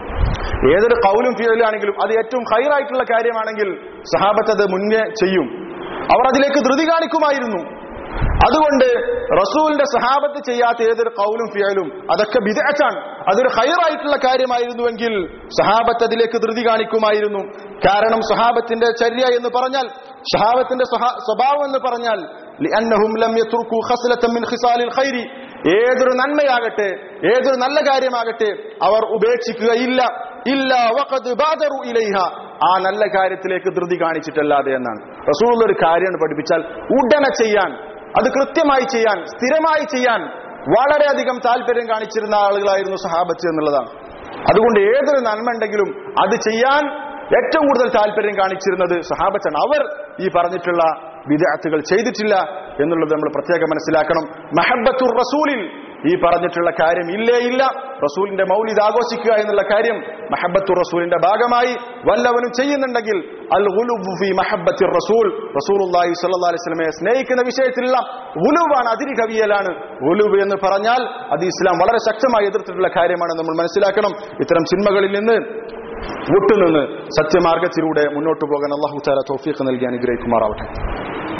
ഏതൊരു ഖൗലും ഫിഅലും ആണെങ്കിലും അത് ഏറ്റവും ഖൈറായിട്ടുള്ള കാര്യമാണെങ്കിൽ സഹാബത്ത് അത് മുന്നേ ചെയ്യും, അവർ അതിലേക്ക് ധൃതി കാണിക്കുമായിരുന്നു. അതുകൊണ്ട് റസൂലിന്റെ സഹാബത്ത് ചെയ്യാത്ത ഏതൊരു ഖൗലും ഫിഅലും അതൊക്കെ ബിദ്അത്താണ്. അതൊരു ഖൈറായിട്ടുള്ള കാര്യമായിരുന്നുവെങ്കിൽ സഹാബത്ത് അതിലേക്ക് ധൃതി കാണിക്കുമായിരുന്നു. കാരണം സഹാബത്തിന്റെ ചര്യ എന്ന് പറഞ്ഞാൽ, സഹാബത്തിന്റെ സ്വഭാവം എന്ന് പറഞ്ഞാൽ ലിഅന്നഹും ലം യത്റുകു ഖസ്ലതൻ മിൻ ഖിസാലിൽ ഖൈരി, ഏതൊരു നന്മയാകട്ടെ ഏതൊരു നല്ല കാര്യമാകട്ടെ അവർ ഉപേക്ഷിക്കുകയില്ല. ഇല്ല വഖദ് ബാദറു ഇലൈഹ, ആ നല്ല കാര്യത്തിലേക്ക് ധൃതി കാണിച്ചിട്ടല്ലാതെ എന്നാണ്. റസൂൽ ഒരു കാര്യം പഠിപ്പിച്ചാൽ ഉടനെ ചെയ്യാൻ, അത് കൃത്യമായി ചെയ്യാൻ, സ്ഥിരമായി ചെയ്യാൻ വളരെയധികം താല്പര്യം കാണിച്ചിരുന്ന ആളുകളായിരുന്നു സഹാബത്ത് എന്നുള്ളതാണ്. അതുകൊണ്ട് ഏതൊരു നന്മ ഉണ്ടെങ്കിലും അത് ചെയ്യാൻ ഏറ്റവും കൂടുതൽ താല്പര്യം കാണിച്ചിരുന്നത് സഹാബത്താണ്. അവർ ഈ പറഞ്ഞിട്ടുള്ള ബിദ്അത്തുകൾ ചെയ്തിട്ടില്ല എന്നുള്ളത് നമ്മൾ പ്രത്യേകം മനസ്സിലാക്കണം. മഹബ്ബത്തുർ റസൂലിൽ ഈ പറഞ്ഞിട്ടുള്ള കാര്യം ഇല്ലേ ഇല്ല. റസൂലിന്റെ മൗലിദ് ആഘോഷിക്കുക എന്നുള്ള കാര്യം മഹബ്ബത്തുർ റസൂലിന്റെ ഭാഗമായി വല്ലവനും ചെയ്യുന്നുണ്ടെങ്കിൽ അൽ ഗുലുബു ഫീ മഹബ്ബത്തിർ റസൂൽ, റസൂലുള്ളാഹി സ്വല്ലല്ലാഹു അലൈഹി വസല്ലമയെ സ്നേഹിക്കുന്ന വിഷയത്തിലുള്ള ഗുലുവാണ്, അതിരി കവിയലാണ്. ഗുലുബ് എന്ന് പറഞ്ഞാൽ അത് ഇസ്ലാം വളരെ ശക്തമായി എതിർത്തിട്ടുള്ള കാര്യമാണ് നമ്മൾ മനസ്സിലാക്കണം. ഇത്തരം ചിന്മകളിൽ നിന്ന് വിട്ടുനിന്ന് സത്യമാർഗത്തിലൂടെ മുന്നോട്ട് പോകാൻ അല്ലാഹു തആല തൗഫീഖ് നൽകി അനുഗ്രഹിക്കുമാറാവട്ടെ.